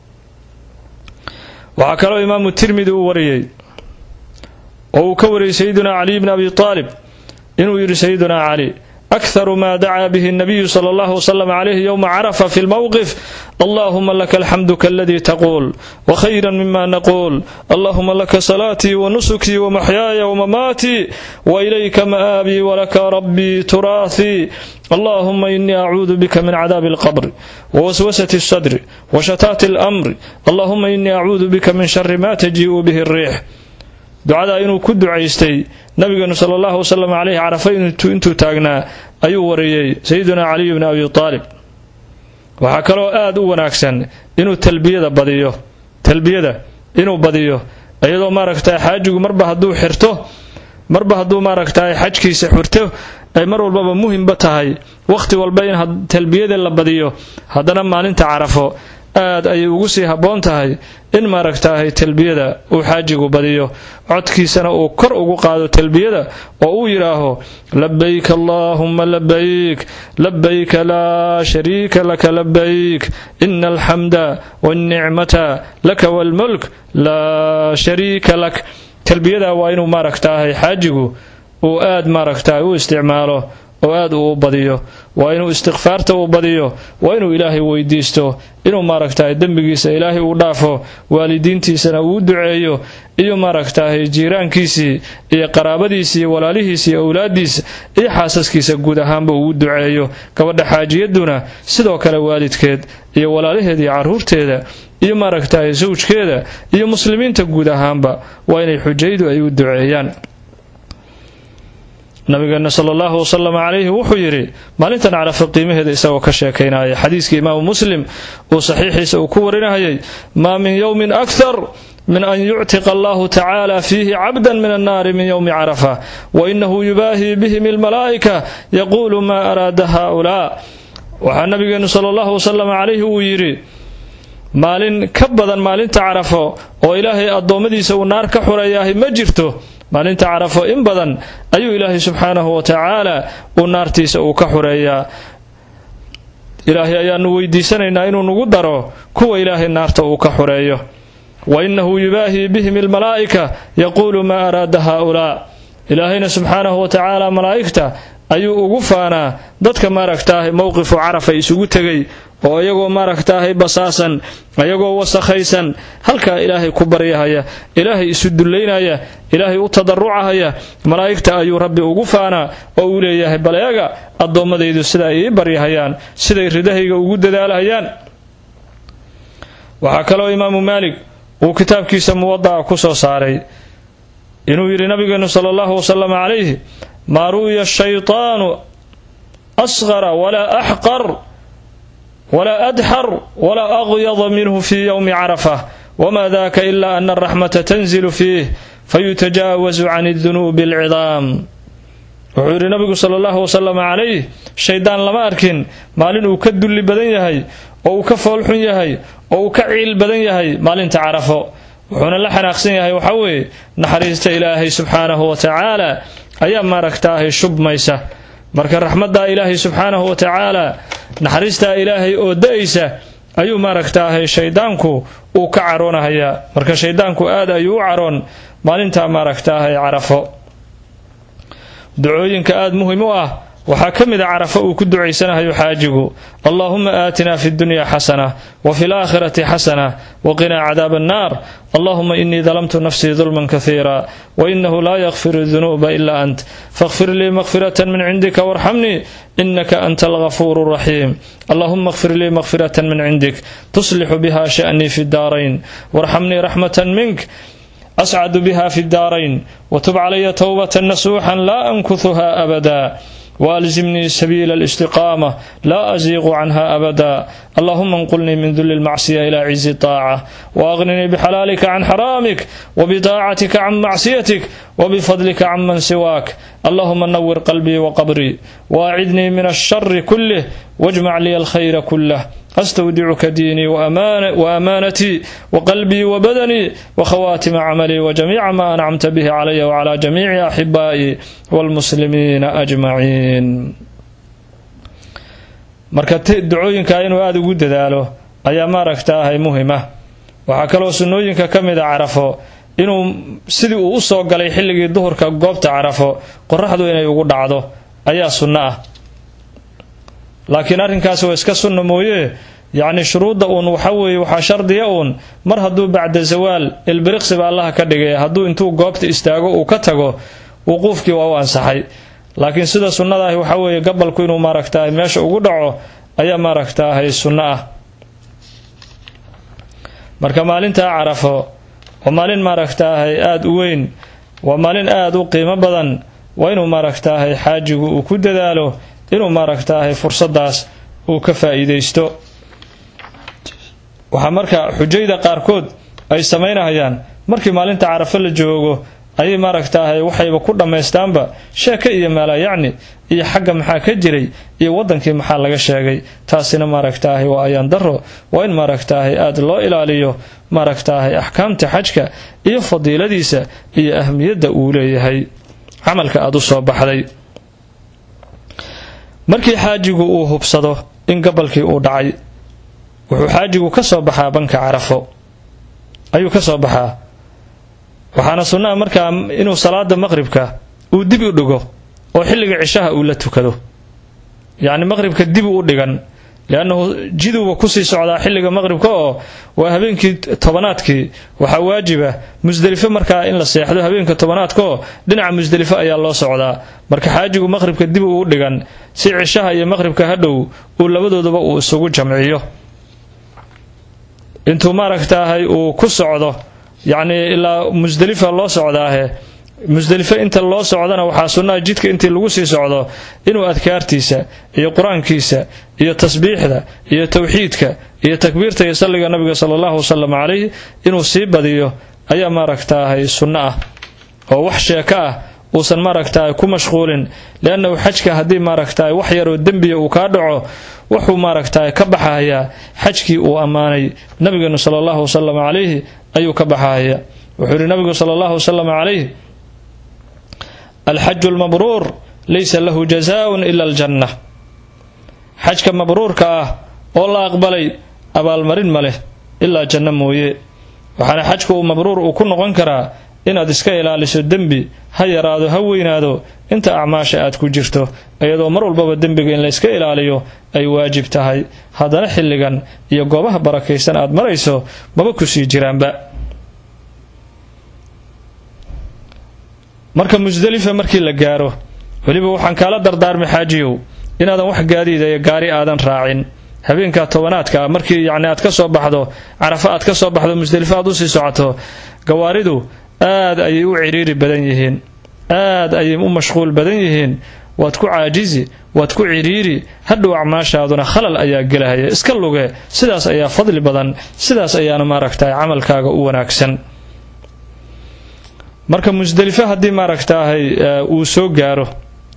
waxaa kaloo imaamu tirmidi uu wariyey oo uu ka wariyey sayidunaa caliy bni abi aalib inuu yidhi sayidunaa cali أكثر ما دعا به النبي صلى الله وسلم عليه يوم عرفة في الموقف اللهم لك الحمد كالذي تقول وخيرا مما نقول اللهم لك صلاتي ونسكي ومحياي ومماتي وإليك مآبي ولك ربي تراثي اللهم إني أعوذ بك من عذاب القبر ووسوسة الصدر وشتات الأمر اللهم إني أعوذ بك من شر ما تجيء به الريح ducada inuu ku ducaystay nabigeenu sala allahu wasalam calayhi carafa intuu taagnaa ayuu wariyey sayidunaa caliy bni abi aalib waxaa kaloo aad u wanaagsan inuu talbiyada badiyo talbiyada inuu badiyo iyadoo maaragtaa xaajigu marba hadduu xirto marba hadduu maaragtaa xajkiisa xirto ay mar walbaba muhimba tahay wakhti walba in talbiyada la badiyo haddana maalinta carafo aad ayay ugu sii habboon tahay in maaragtaahay talbiyada uu xaajigu badiyo codkiisana uu kor ugu qaado talbiyada oo uu yidhaaho labayk allaahumma labayk labayka laa shariika laka labayk ina alxamda waannicmata laka waalmulk laa shariika lak talbiyada waa inuu maaragtaahay xaajigu uu aad maaragtahay u isticmaalo oo aad uu badiyo waa inuu istighfaarta uu badiyo waa inuu ilaahay weydiisto inuu maaragtay dembigiisa ilaahay uu dhaafo waalidiintiisana uu duceeyo iyo maaragtay jiiraankiisii iyo qaraabadiisii iyo walaalihiisii iyo awlaadiisa iyo xaasaskiisa guud ahaanba uu duceeyo gabadha xaajiyaduna sidoo kale waalidkeed iyo walaalaheed iyo caruurteeda iyo maaragtay zawjkeeda iyo muslimiinta guud ahaanba waa inay xujaydu ay u duceeyaan nabigeena sallallahu wasallam alayhi wuxuu yiri maalintan carafa qiimaheeda isagoo ka sheekaynaya xadiiska imaam muslim oo saxiixiisa uu ku warinayay ma min yawmin akthar من أن يعتق الله تعالى فيه عبدا من النار من يوم عرفة وإنه يباهي بهم الملائكة يقول ما أراد هؤلاء وعن نبينا صلى الله وسلم عليه ويري مالين كبدا مالين تعرفه وإلهي الضومديس والنار كحرياه مجرته مالين تعرفه إن بدن أي إلهي سبحانه وتعالى والنار تيسأو كحرياه إلهي أيان ويديسانينا إنو نقدره كو إلهي النار تأو كحرياه وإنه يباهي بهم الملائكة يقول ما أراد هؤلاء إلهينا سبحانه وتعالى ملائكته ayuu ugu faanaa dadka maaragtaahay mowqifu carafa isugu tagay oo iyagoo maaragtaahay basaasan ayagoo wasakhaysan halka ilaahay ku baryahaya ilaahay isu duleynaya ilaahay u tadarrucaya malaa'ikta ayuu rabbi ugu faanaa oo uu leeyahay balayaga adoomadaydu sida ay baryahayaan siday ridahayga ugu dadaalayaan waxa kale imaamu maalik uu kitaabkiisa muwaddaa ku soo saaray inuu yiri nabigeenu sallallahu wasallam alayhi ما رؤي الشيطان أصغر ولا أحقر ولا أدحر ولا أغيض منه في يوم عرفة وما ذاك إلا أن الرحمة تنزل فيه فيتجاوز عن الذنوب العظام وحور النبي صلى الله وسلم عليه الشيطان لما أركن مالين وكد اللي بدن يهي أو كفول حن يهي أو كعيل بدن يهي مالين تعرفه وحنا لحن أخسن يهي وحوي نحريست إلهي سبحانه وتعالى ayaa maaragtaahay shubmaysa marka raxmadda ilaahay subxaanahu wa tacaala naxariista ilaahay oo da'aysa ayuu maaragtaahay shaydaanku uu ka caroonayaa marka shaydaanku aad ayuu u caroon maalinta maaragtaahay carafo ducooyinka aad muhiim u ah waxaa ka mid ah carafo uu ku ducaysanayo xaajigu allahumma aatina fi dunya hasana wa fil aakhirati hasana wa qina cadaaban naar اللهم إني ظلمت نفسي ظلما كثيرا وإنه لا يغفر الذنوب إلا أنت فاغفر لي مغفرة من عندك وارحمني إنك أنت الغفور الرحيم اللهم اغفر لي مغفرة من عندك تصلح بها شأني في الدارين وارحمني رحمة منك أسعد بها في الدارين وتب علي توبة نصوحا لا أنكثها أبدا وألزمني سبيل الاستقامة لا أزيغ عنها أبدا اللهم انقلني من ذل المعصية إلى عز الطاعة وأغنني بحلالك عن حرامك وبطاعتك عن معصيتك وبفضلك عن من سواك اللهم نور قلبي وقبري وأعذني من الشر كله واجمع لي الخير كله أستودعك ديني وأمان وأمانتي وقلبي وبدني وخواتم عملي وجميع ما أنعمت به علي وعلى جميع أحبائي والمسلمين أجمعين marka ducooyinka inuu aad ugu dadaalo ayaa maaragtaahay muhiima waxa kale oo sunnooyinka kamid ah carafo inuu sidii uu soo galay xilligii duhurka goobta carafo qorraxdu inay ugu dhacdo ayaa sunna ah laakiin arrinkaas waa iska sunno mooyee يعني شروط أون وحوي وحشرد أون مر هدو بعد زوال البرقس بالله كدغي هدو انتو غوبت استاغو وكتغو وقوفكي waa ansaxay laakiin sida sunnada ah waxa weeye gabalku inuu maaragtaa meesha ugu dhaco ayaa maaragtaa sunna ah marka maalinta carafo waa maalin maaragtaa aad u weyn waa maalin aad u qiimo badan waa inuu maaragtaa xaajigu uu ku dadaalo inuu maaragtaa fursadaas uu ka faa'iideysto waxa marka xujayda qaarkood ay sameynayaan markii maalinta carafo la joogo ay maaragtaa waxayba ku dhameystaanba sheeka iyo mala yacni iyo xagga maxaa ka jiray iyo wadankii maxaa laga sheegay taasina maaragtaa waa ayaan daro waa in maaragtaa aad loo ilaaliyo maaragtaa ahkaamta xajka iyo fadiiladiisa iyo ahmiyada uu leeyahay amalka aad u soo baxday markii xaajigu uu hubsado in gabalkii uu dhacay wuxuu xaajigu ka soo baxaa banka carafo ayuu ka soo baxaa waxaana sunnaa markaa inuu salaada maqribka uu dib u dhigo oo xilliga cishaha uu la tukado yacni maqribka dib u dhigan liannahu jiduuba kusii socdaa xilliga maqribka oo waa habeenkii tobanaadkii waxaa waajiba musdelifo markaa in la seexdo habeenka tobanaadka oo dhinaca musdelifo ayaa loo socdaa marka xaajigu maqribka dib uu dhigan si cishaha iyo maqribka hadhow uu labadoodaba uu isugu jamciyo intuu maaragtaahay uu ku socdo yacni ilaa musdelifa loo socdaahe musdelifo inta loo socdana waxaa sunnaa jidka intii lagu sii socdo inuu adkaartiisa iyo qur-aankiisa iyo tasbiixda iyo tawxiidka iyo takbiirta iyo salliga nabiga sala allahu wasalam calayh inuu sii badiyo ayaa maaragtaahay sunno ah oo wax sheeko ah uusan maaragtaahay ku mashquulin liannahu xajka haddii maaragtaahay wax yaroo dembiya uu kaa dhaco wuxuu maaragtaahay ka baxahayaa xajkii uu ammaanay nabigeenu sala allahu wasalam calayhi ayuu ka baxahayaa wuxuu yidhi nabigu sala allahu wasalam calayh alxaju lmabruur laysa lahu jazaaun ila aljanna xajka mabruurka ah oo la aqbalay abaalmarin ma leh ilaa janno mooye waxaana xajku uu mabruur uu ku noqon karaa inaad iska ilaaliso dembi ha yaraado ha weynaado inta acmaasha aad ku jirto iyadoo mar walbaba dembiga in la iska ilaaliyo ay waajib tahay haddana xilligan iyo goobaha barakaysan aad marayso maba kusii jiraanba marka musdelifa markii la gaaro weliba waxaan kaala dardaarmay xaajiyow inaadan wax gaadiida iyo gaari aadan raacin habeenka tobanaadka markii yacni aad ka soo baxdo carafa aad ka soo baxdo musdelifo aad usii socoto gawaaridu aad ayay u ciriiri badan yihiin aad ayay u mashquul badan yihiin waad ku caajizi waad ku ciriiri hadhow acmaashaaduna khalal ayaa gelahaya iska luge sidaas ayaa fadli badan sidaas ayaana maaragtahay camalkaaga u wanaagsan marka musdelifo haddii maaragtaahay uu soo gaaro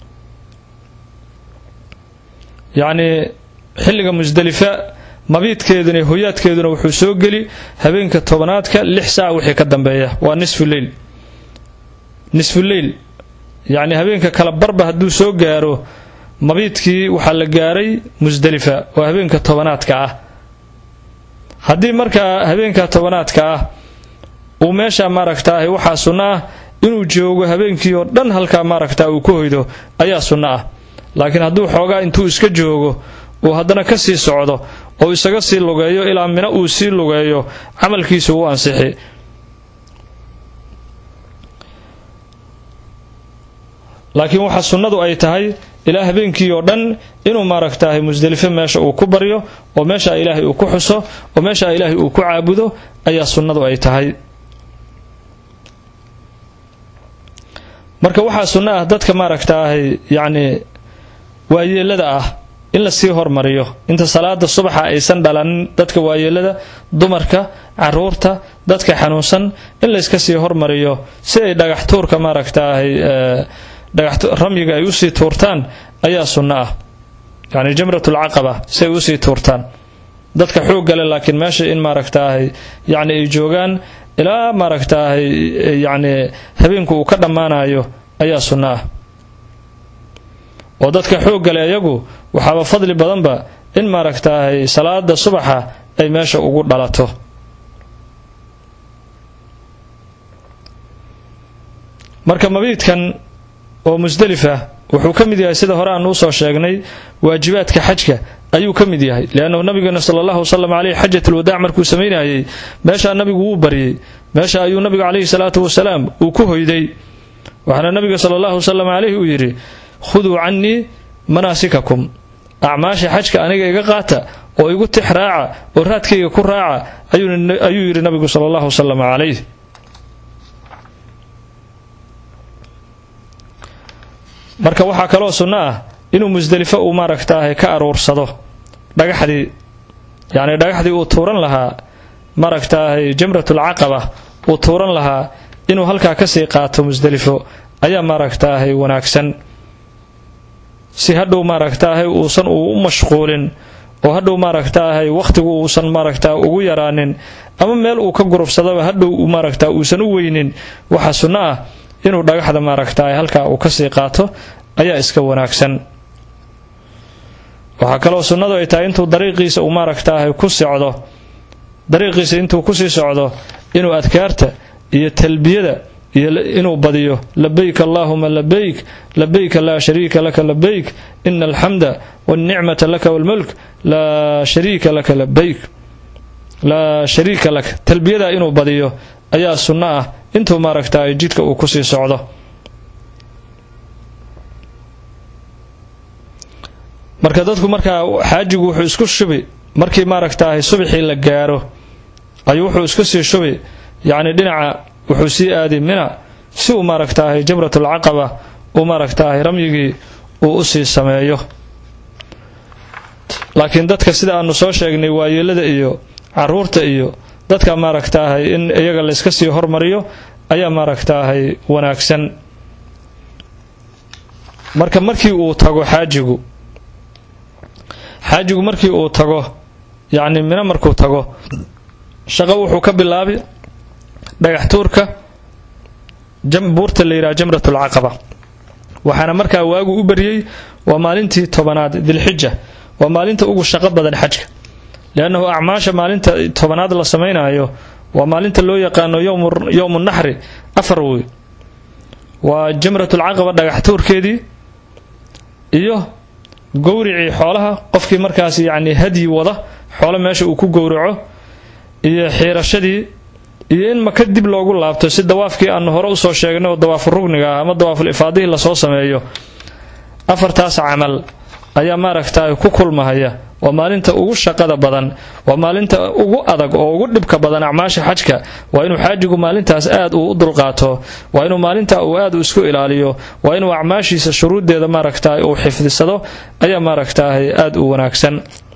yacni xilliga musdelifa mabiidkeeduna hoyaadkeeduna wuxuu soo geli habeenka tobanaadka lix saac wixii ka dambeeya waa nisfu leyl nisfu leyl yacni habeenka kala barba hadduu soo gaaro mabiidkii waxaa la gaaray musdelifa oo habeenka tobanaadka ah haddii markaa habeenka tobanaadka ah uu meesha maaragtaahay waxaa sunno ah inuu joogo habeenkii oo dhan halkaa maaragtaa uu ku hoydo ayaa sunno ah laakiin hadduu xoogaa intuu iska joogo uu haddana ka sii socdo oo isaga sii lugeeyo ilaa mina uu sii lugeeyo camalkiisu u ansixi laakiin waxaa sunnadu ay tahay ilaa habeenkii oo dhan inuu maaragtaahay musdelifo meesha uu ku baryo oo meesha ilaahay uu ku xuso oo meesha ilaahay uu ku caabudo ayaa sunnadu ay tahay marka waxaa sunno ah dadka maaragtaahay yacni waayeelada ah in la sii hormariyo inta salaada subaxa aysan dhalanin dadka waayeelada dumarka caruurta dadka xanuunsan in layska sii hormariyo si ay dhagax tuurka maaragtaahay dhagax ramyiga ay usii tuurtaan ayaa sunno ah yacni jamratul caqaba si ay usii tuurtaan dadka xoog gale laakiin meesha in maaragtaahay yacni ay joogaan ilaa maaragtaahay yacni habeenku uu ka dhammaanayo ayaa sunno ah oo dadka xoog gale iyagu waxaaba fadli badanba in maaragtaahay salaada subaxa ay meesha ugu dhalato marka mabiidkan oo musdelifa wuxuu ka mid yahay sida hore aan usoo sheegnay waajibaadka xajka ayuu ka mid yahay liannahu nabigeena sala allahu wasalam caleyh xajatulwadaac markuu samaynayay meeshaa nabigu wuu baryay meesha ayuu nabigu calayhi salaatu wasalaam uu ku hoyday waxaana nabiga sala allahu wasalam caleyh uu yidhi khuduu cannii manaasikakum acmaasha xajka aniga iga qaata oo igu tix raaca oo raadkayga ku raaca ayuu yidhi nabigu sala allahu wasalam calayh marka waxaa kaloo sunno ah inuu musdelifo uu maaragtaahay ka aruursado dhagaxdii yacni dhagaxdii uu tuuran lahaa maaragtaahay jamratul caqaba uu tuuran lahaa inuu halkaa kasii qaato musdelifo ayaa maaragtaahay wanaagsan si hadhow maaragtaahay uusan uu u mashquulin oo hadhow maaragtaahay wakhtigu uusan maaragtaa ugu yaraanin ama meel uu ka gurubsadaba hadhow maaragtaa uusan u weynin waxaa sunno ah inuu dhagaxda maaragtaahay halkaa uu kasii qaato ayaa iska wanaagsan waxaa kaloo sunnadu ay tahay intuu dariiqiisa uu maaragtaahay ku socdo dariiqiisa intuu kusii socdo inuu adkaarta iyo talbiyada inuu badiyo labayk allahumma labayk labayk la sharika laka labayk inna alhamda wan ni'mata laka wal mulk la sharika laka labayk la sharika laka talbiyada inuu badiyo ayaa sunna ah intuu maaragtay jidka uu ku sii socdo marka dadku marka xaajigu wuxuu isku shubi markii maaragtay subaxii la gaaro ayuu wuxuu isku sii shubi yaani dhinaca wuxuu sii aadi mina si uu maaragtay jamratul aqaba uu maaragtay ramyigii uu u sii sameeyo laakiin dadka sida aanu soo sheegnay waayeelada iyo caruurta iyo dadka maaragtay in iyaga la iska sii hormariyo ayaa maaragtay wanaagsan marka markii uu tago xaajigu xaajigu markii uu tago yaani mina markuu tago shaqo wuxuu ka bilaabi dhagax tuurka jambuurta leeyahay jamratul aqaba waxaana markaa waagu u bariyay waa maalintii tobanaad dilxijja waa maalinta ugu shaqo badan xajka لأنه أعماش maalinta tobanaad la sameeynaayo waa maalinta loo yaqaano yawm yawm an-nahr afrowi waa jamratul aqaba dhagax tuurkeedii iyo gowrici xoolaha qofkii markaas yaani hadi wada xoolo meesha uu ku gowraco iyo xiirashadii iyo in maka dib loogu laabto si dawaafkii aan hore u soo sheegnay oo dawaaf rugniga ama dawaaful ifaadii la soo sameeyo afartaas amal ayaa maaragtay ku kulmahaya waa maalinta ugu shaqada badan waa maalinta ugu adag oo ugu dhibka badan acmaasha xajka waa inuu xaajigu maalintaas aad u dulqaato waa inuu maalinta uu aad u isku ilaaliyo waa inuu acmaashiisa shuruudeeda maaragtay uu xifdisado ayaa maaragtay aad u wanaagsan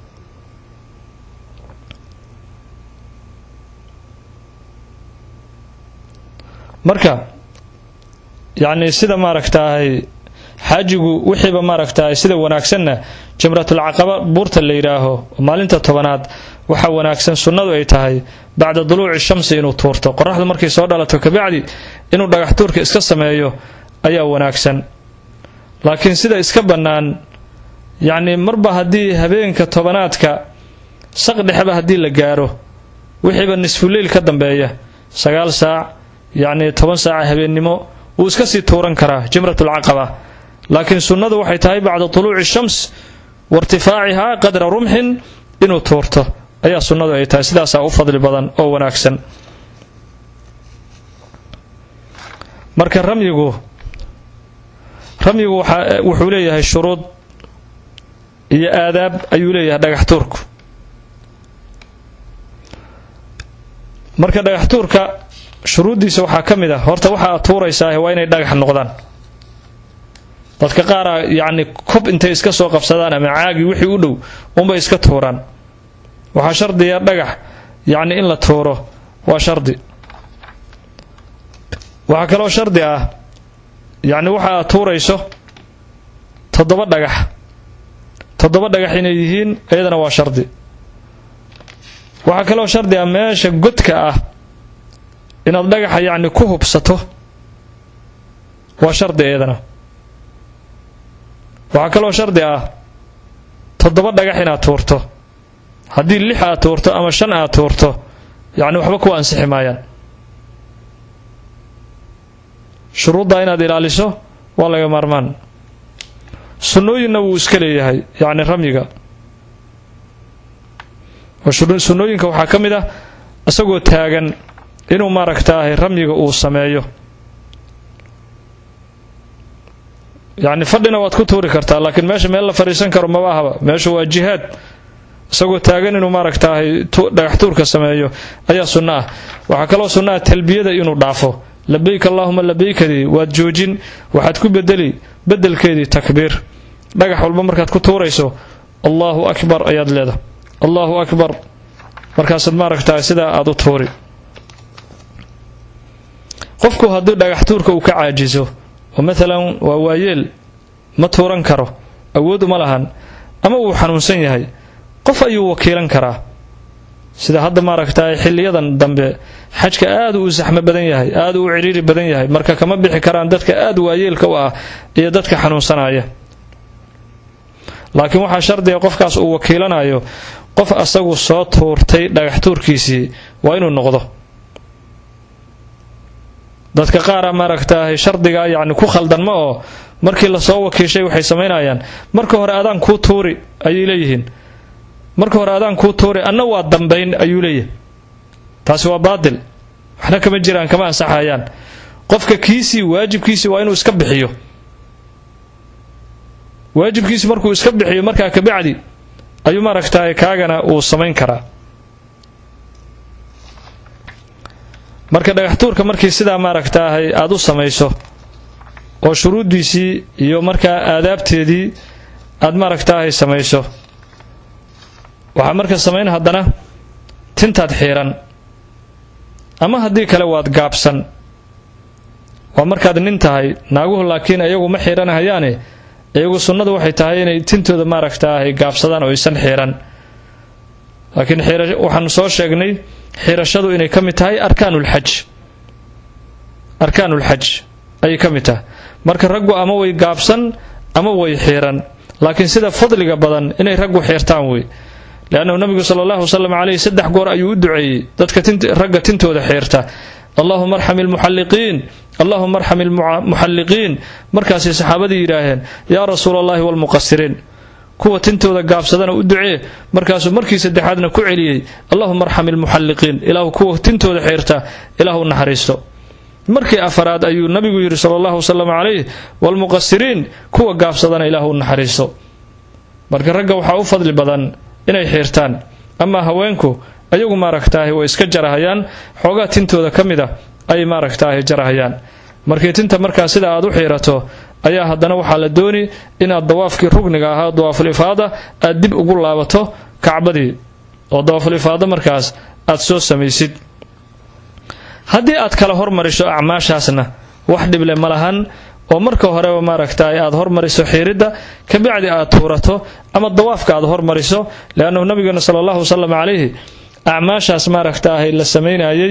marka yaani sida maaragtay xaajigu wixiiba maaragtay sida wanaagsanna jamratul aqaba buurta la yiraaho maalinta tobanaad waxa wanaagsan sunnadu ay tahay bacda duluuci shamsi inuu tuurto qoraxdu markay soo dhalato ka bacdi inuu dhagax tuurka iska sameeyo ayaa wanaagsan laakiin sida iska banaan yaani marba hadii habeenka tobanaadka saqdhexba hadii la gaaro wixiiba nisfu leyl ka dambeeya sagaal saac yaani toban saac habeennimo uu iska sii tuuran karaa jamratul aqaba laakiin sunnadu waxay tahay bacda duluuci shams wartifaaciha qadra rumhin inuu tuurto ayaa sunnadu ay tahay sidaas u fadli badan oo wanaagsan marka ramyigu ramyigu wuxuu leeyahay shuruud iyo aadaab ayuu leeyahay dhagax tuurku marka dhagax tuurka shuruudiisa waxa kamid ah horta waxa tuuraysaa waa inay dhagax noqdaan dadka qaar yaani kub intay iska soo qabsadaan ama caagi wixii u dhow uma iska tuuraan waxa shardi ah dhagax yaani in la tuuro waa shardi waxa kale oo shardi ah yaani waxa tuurayso toddoba dhagax toddoba dhagax inay yihiin ayadana waa shardi waxa kale oo shardi ah meesha godka ah inaad dhagaxa yaani ku hubsato waa shardi ayadana waxa kale oo shardi ah toddoba dhagax inaad tuurto haddii lix aad tuurto ama shan aad tuurto yaani waxba ku ansixi maayaan shuruudda inaad ilaaliso waa laga maarmaan sunnooyinna wuu iska leeyahay yaani ramyiga sunnooyinka waxaa ka mid ah isagoo taagan inuu maaragtay ramyiga uu sameeyo يعني fadhina waad ku tuuri kartaa laakiin meesha meel la fariisan karo ma ahaba meesha waa jihaad isagoo taagan inuu maaragtay dhagax tuurka sameeyo ayaa sunna ah waxa kale oo sunna ah talbiyada inuu dhaafo labayk allahumma labaykadi waad joojin waxaad ku bedeli bedelkeedii takbiir dhagax walba markaad ku tuurayso allahu akbar ayaad leedahay allahu akbar markaas maaragtay sida aad u tuuri qofku haddii dhagax tuurka uu ka caajiso ومثلا ووايل ما تورن كرو أود ملهن أما هو حنونسن يهي قف أيو وكيلن كرا سيدا هذا ما ركتاي حليدا دنب حجك آد وزحمة بدن يهي آد وعريري بدن يهي مركا كما بيحي كران دادك آد وايل كوا إيا دادك حنونسن آيه لكن waxaa shardi ah qofkaas uu wakiilanayo qof asagu soo tuurtay dhagax tuurkiisii waa inuu noqdo dadka qaar maaragtay shardiga yani ku khaldan ma oo markii la soo wakiishay waxay sameynayaan marka hore adaan ku tuuri ayay leeyihiin marka hore adaan ku tuuri anna waa dambayn ayuu leeyahay taasi waa baadil waxna kama jiraan kama ansaxayaan qofka kiisi waajibkiisi waa inuu iska bixiyo waajibkiisi markuu iska bixiyo markaa ka bacdi ayuu maaragtay kaagana uu sameyn karaa marka dhagax tuurka markii sidaa maaragtay aad u samayso oo shuruudiisii iyo markaa aadaabteedii aad maaragtay samayso waxa marka sameyn haddana tintaad xiiran ama haddii kale waad gaabsan waa markaad nin tahay naaguhu laakiin iyagu ma xiiranahayaane iyagu sunnadu waxay tahay inay tintooda maaragtay gaabsadaan oo aysan xiiran laakiin waxaanu soo sheegnay xirashadu inay ka mid tahay arkaanul xaj arkaanul xaj ayay ka mid tahay marka raggu ama way gaabsan ama way xiiran laakiin sida fadliga badan inay raggu xiirtaan wey leannahu nabigu sala allahu wasalam calayhi saddex goor ayuu u duceeyey dadka ragga tintooda xiirta allahuma arxam ilmuxalliqiin allahuma arxam ilmuxalliqiin markaasay saxaabadii yidhaaheen yaa rasuula allahi waalmuqasiriin kuwa tintooda gaabsadana u ducee markaasuu markii saddexaadna ku celiyey allahuma arxam ilmuxalliqiin ilaahu kuwa tintooda xiirta ilaahu naxariisto markii afaraad ayuu nabigu yidhi sala allahu wasalam calayh waalmuqasiriin kuwa gaabsadana ilaahu naxariisto marka ragga waxaa u fadli badan inay xiirtaan ama haweenku ayagu maaragtaahi way iska jarahayaan xoogaa tintooda ka mid a ay maaragtaahi jarahayaan markii tinta markaa sida aad u xiirato ayaa haddana waxaa la dooni inaad dawaafkii rugniga ahaa dawaaful ifaada aad dib ugu laabato kacbadii oo dawaaful ifaada markaas aad soo samaysid haddii aad kala hormariso acmaashaasna wax dhible ma lahan oo marka horeba maaragtay aad hormariso xiiridda ka bacdi aad tuurato ama dawaafka aad hormariso leannahu nabigeena sala allahu wasalam calayhi acmaashaas maaragtaahay la samaynayay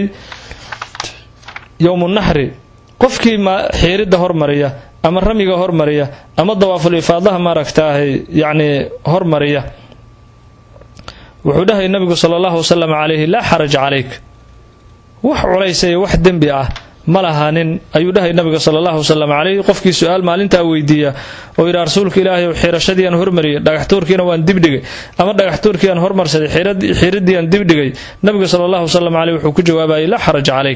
yowmu naxri qofkii xiiridda hormariya ama ramiga hormariya ama dawaaful ifaadaha maaragtaahay yacni hormariya wuxuu dhahay nabigu sala allahu wasalam calayhi laa xaraj calayk wax culaysa iyo wax dembi ah ma lahanin ayuu dhahay nabiga sala allahu wasalam calayhi qofkii su-aal maalintaa weydiiya oo yidhaha rasuulka ilaahay ow xiirashadiiaan hormariyay dhagaxtuurkiina waan dibdhigay ama dhagaxtuurkiiaan hormarsaday xiiraddiiaan dibdhigay nabiga sala allahu wasalam caleyh wuxuu ku jawaabayay laa xaraj calayk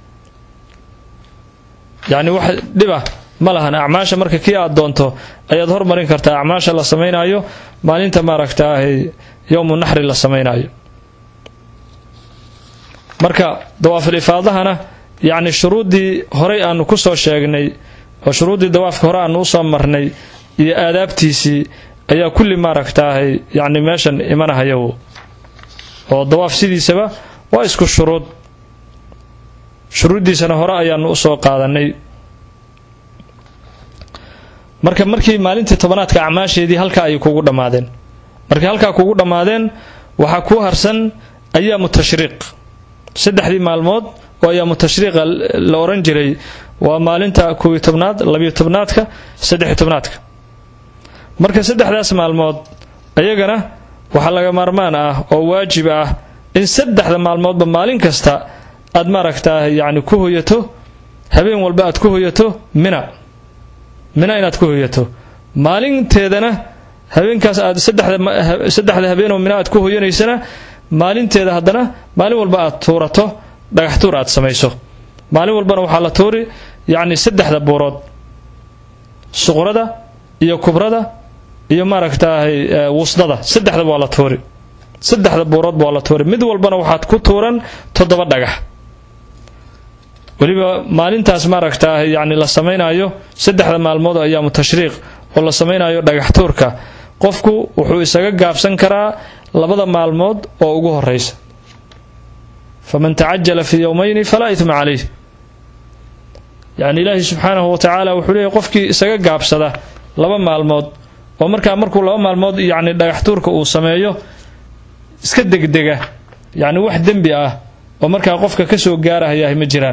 yacni wax dhibah ma lahan acmaasha marka kii aad doonto ayaad hormarin kartaa acmaasha la samaynayo maalinta maaragtaahay yowmu naxri la samaynayo marka dawaaful ifaadahana yacni shuruuddii horay aanu ku soo sheegnay oo shuruuddii dawaafka hore aanu usoo marnay iyo aadaabtiisii ayaa kulli maaragtaahay yacni meeshan imanahayow oo dawaaf sidiisaba waa isku shuruud shuruuddiisana hore ayaanu usoo qaadanay marka markii maalintii tobanaadka acmaasheedii halkaa ayay kugu dhammaadeen markay halkaa kugu dhammaadeen waxaa kuu harsan ayaamu tashriiq saddexdii maalmood oo ayaamu tashriiqa la oran jiray waa maalinta koobiyo tobnaad labiyo tobnaadka saddexiyo tobnaadka marka saddexdaas maalmood ayagana waxaa laga maarmaan ah oo waajib ah in saddexda maalmoodba maalin kasta aad maaragtaa yacni ku hoyato habeen walba aad ku hoyato mina mina inaad ku hoyato maalinteedana habeenkaas aad saddexda saddexda habeen oo mina aad ku hoyanaysana maalinteeda haddana maalin walba aad tuurato dhagax tuur aad samayso maalin walbana waxaa la tuuri yacni saddexda buurood suqrada iyo kubrada iyo maaragtaahay wusdada saddexdaba waa la tuuri saddexda buuroodba waa la tuuri mid walbana waxaad ku tuuran toddoba dhagax weliba maalintaas maaragtaahay yacni la samaynayo saddexda maalmood oo ayaamu tashriiq oo la samaynayo dhagax tuurka qofku wuxuu isaga gaabsan karaa labada maalmood oo ugu horeysa faman tacajala fii yowmayni falaa idma calayh yacni ilaahi subxaanahu watacaala wuxuu leeyahy qofkii isaga gaabsada laba maalmood oo markaa markuu laba maalmood yacni dhagax tuurka uu sameeyo iska degdega yacni wax dembi ah oo markaa qofka ka soo gaarahayahay ma jiraan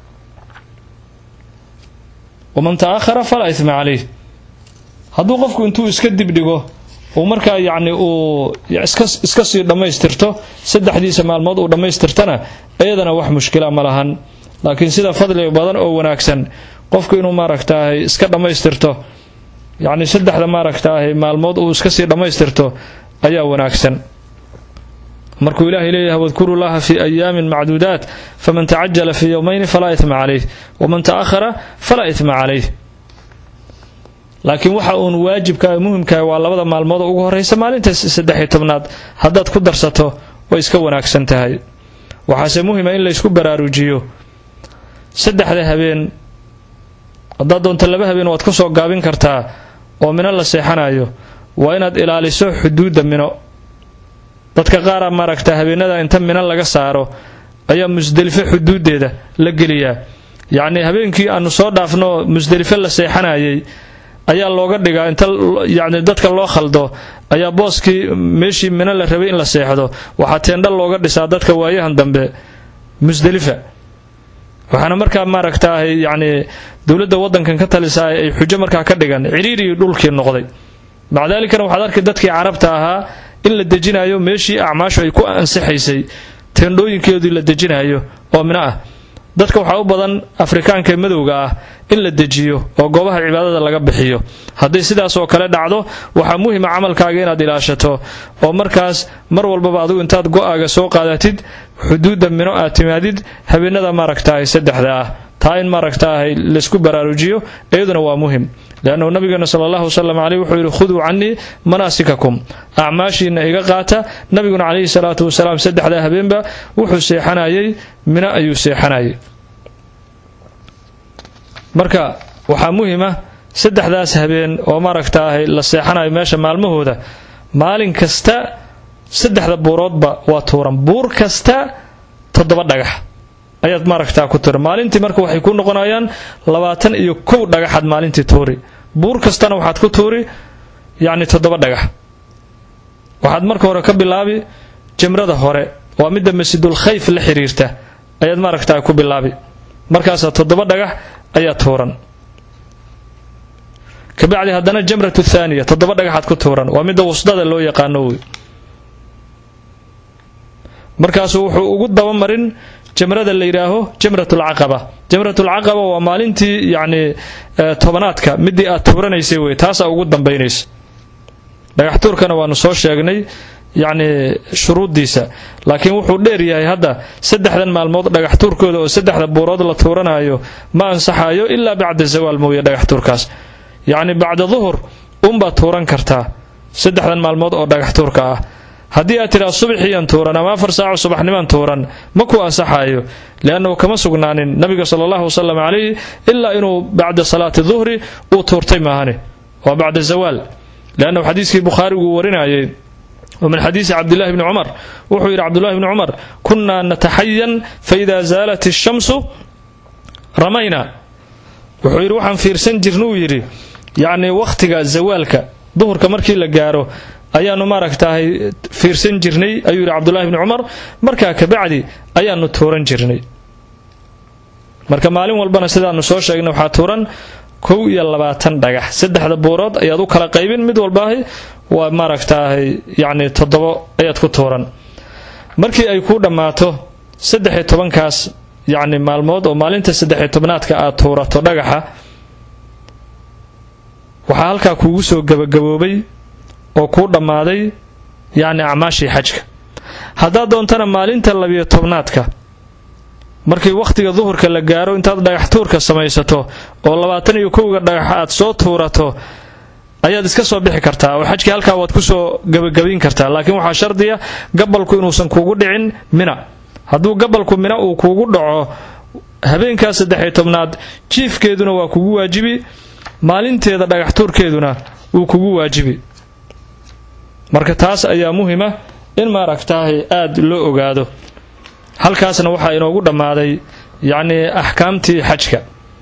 waman ta'ahara falaa idma calayh hadduu qofku intuu iska dibdhigo uu markaa yacni uu iska iska sii dhammaystirto saddexdiisa maalmood uu dhammaystirtana iyadana wax mushkila ma lahan laakiin sida fadliga badan oo wanaagsan qofku inuu maaragtaahay iska dhammaystirto yacni saddexda maaragtaahay maalmood uu iska sii dhammaystirto ayaa wanaagsan markuu ilaahay leeyahay wadkuru llaha fi ayaamin macduudaat faman tacajala fi yowmayni falaa ithma calayh waman ta'akhara falaa ithma calayh laakiin waxa uun waajibka muhimka waa labada maalmood ugu horeysa maalinta saddex iyo tobnaad haddaad ku darsato way iska wanaagsan tahay waxaase muhiima in la isku baraarujiyo saddexda habeen haddaad doonto laba habeen waad ku soo gaabin kartaa oo mino la seexanayo waa inaad ilaaliso xuduudda mino dadka qaara maaragta habeenada inta mino laga saaro ayaa musdalife xuduudeeda la geliyaa yacni habeenkii aanu soo dhaafno musdalife la seexanayay ayaa looga dhigaa inta yacni dadka loo khaldo ayaa booskii meeshii mino la rabay in la seexdo waxaa teendha looga dhisaa dadka waayahan dambe musdalifa waxaana markaa maaragtaahay yacni dowladda waddankan ka talisaa ay xujo markaa ka dhigan ciriirii dhulkii noqday maca daalikana waxaad arkay dadkii carabta ahaa in la dejinayo meeshii acmaashu ay ku ansixaysay teendhooyinkeedii la dejinayo oo mino ah dadka waxaa u badan afrikaanka ee madowga ah in la dejiyo oo goobaha cibaadada laga bixiyo hadday sidaas oo kale dhacdo waxaa muhiima camalkaaga inaad ilaashato oo markaas mar walbaba adigu intaad go-aaga soo qaadatid xuduudda mino aad timaadid habeenada maaragtaahay saddexda ah taa in maaragtaahay laysku baraarujiyo iyaduna waa muhim leannahu nabigeena sala allahu wasalam caleyh wuxuu yidhi khuduu cannii manaasikakum acmaashiina iga qaata nabiguna calayhi salaatu wasalaam saddexdaa habeenba wuxuu seexanayay mino ayuu seexanayay marka waxaa muhiima saddexdaas habeen oo maaragtaahay la seexanayo meesha maalmahooda maalin kasta saddexda buuroodba waa tuuran buur kasta toddoba dhagax ayaad maaragtaa ku tuura maalintii marka waxay ku noqonayaan labaatan iyo kow dhagaxaad maalintii tuuri buur kastana waxaad ku tuuri yacni toddoba dhagax waxaad marka hore ka bilaabi jamrada hore waa midda masjidul khayf la xiriirta ayaad maaragtaa ku bilaabi markaasaa toddoba dhagax ayaa tuuran kabacdi haddana jamratu thaaniya toddoba dhagaxaad ku tuuran waa midda wusdada loo yaqaano wey markaasuu wuxuu ugu dabamarin jamrada la yidhaaho jamratulcaqaba jamratulcaqaba waa maalintii yacni tobanaadka midii aad tuuranaysay wey taasaa ugu dambaynaysa dhagax tuurkana waanu soo sheegnay yacni shuruuddiisa laakiin wuxuu dheer yahay hadda saddexdan maalmood dhagax tuurkooda oo saddexda buurood la tuuranayo ma ansaxayo ilaa bacda zawaal mooye dhagax tuurkaas yacni bacda duhur unbaad tuuran kartaa saddexdan maalmood oo dhagax tuurka ah haddii aad tidhaa subaxiian tuuran ama afar saaco subaxnimaan tuuran ma ku ansaxayo liannahu kama sugnaanin nabiga sala allahu wasalam calayhi ilaa inuu bacda salaati duhri uu tuurtay maahane waa bacda zawaal liannahu xadiiskii bukhaarigu uu warinayay oo min xadiisi cabdillahi bni cumar wuxuu yidhi cabdullahi bni cumar kunnaa nataxayan faida zaalat ishamsu ramayna wuxuu yidhi waxaan fiirsan jirnuu yidhi yacni wakhtiga zawaalka duhurka markii la gaaro ayaanu maaragtaahay fiirsan jirnay ayuu yidhi cabdullahi bni cumar markaa kabacdi ayaanu tuuran jirnay marka maalin walbana sidaanu soo sheegnay waxaa tuuran kow iyo labaatan dhagax saddexda buurood ayaad u kala qaybin mid walbaahay waa maaragtaahay yacni toddobo ayaad ku tuuran markii ay kuu dhammaato saddex-iyo tobankaas yacni maalmood oo maalinta saddex-iyo tobnaadka aad tuurato dhagaxa waxaa halkaa kuugu soo gabagaboobay oo kuu dhammaaday yacni acmaashii xajka haddaad doontana maalinta labiyo tobnaadka markii wakhtiga duhurka la gaaro intaad dhagax tuurka samaysato oo labaatan iyo kowga dhagax aad soo tuurato ayaad iska soo bixi kartaa oo xajkii halkaa waad ku soo gabagabayn kartaa laakiin waxaa shardiya gabalku inuusan kuugu dhicin mina hadduu gabalku mina uu kuugu dhaco habeenkaa saddex-iyo tobnaad jiifkeeduna waa kugu waajibi maalinteeda dhagax tuurkeeduna wuu kugu waajibi marka taas ayaa muhima in maaragtaahay aad loo ogaado halkaasna waxaa inoogu dhammaaday yacni axkaamtii xajka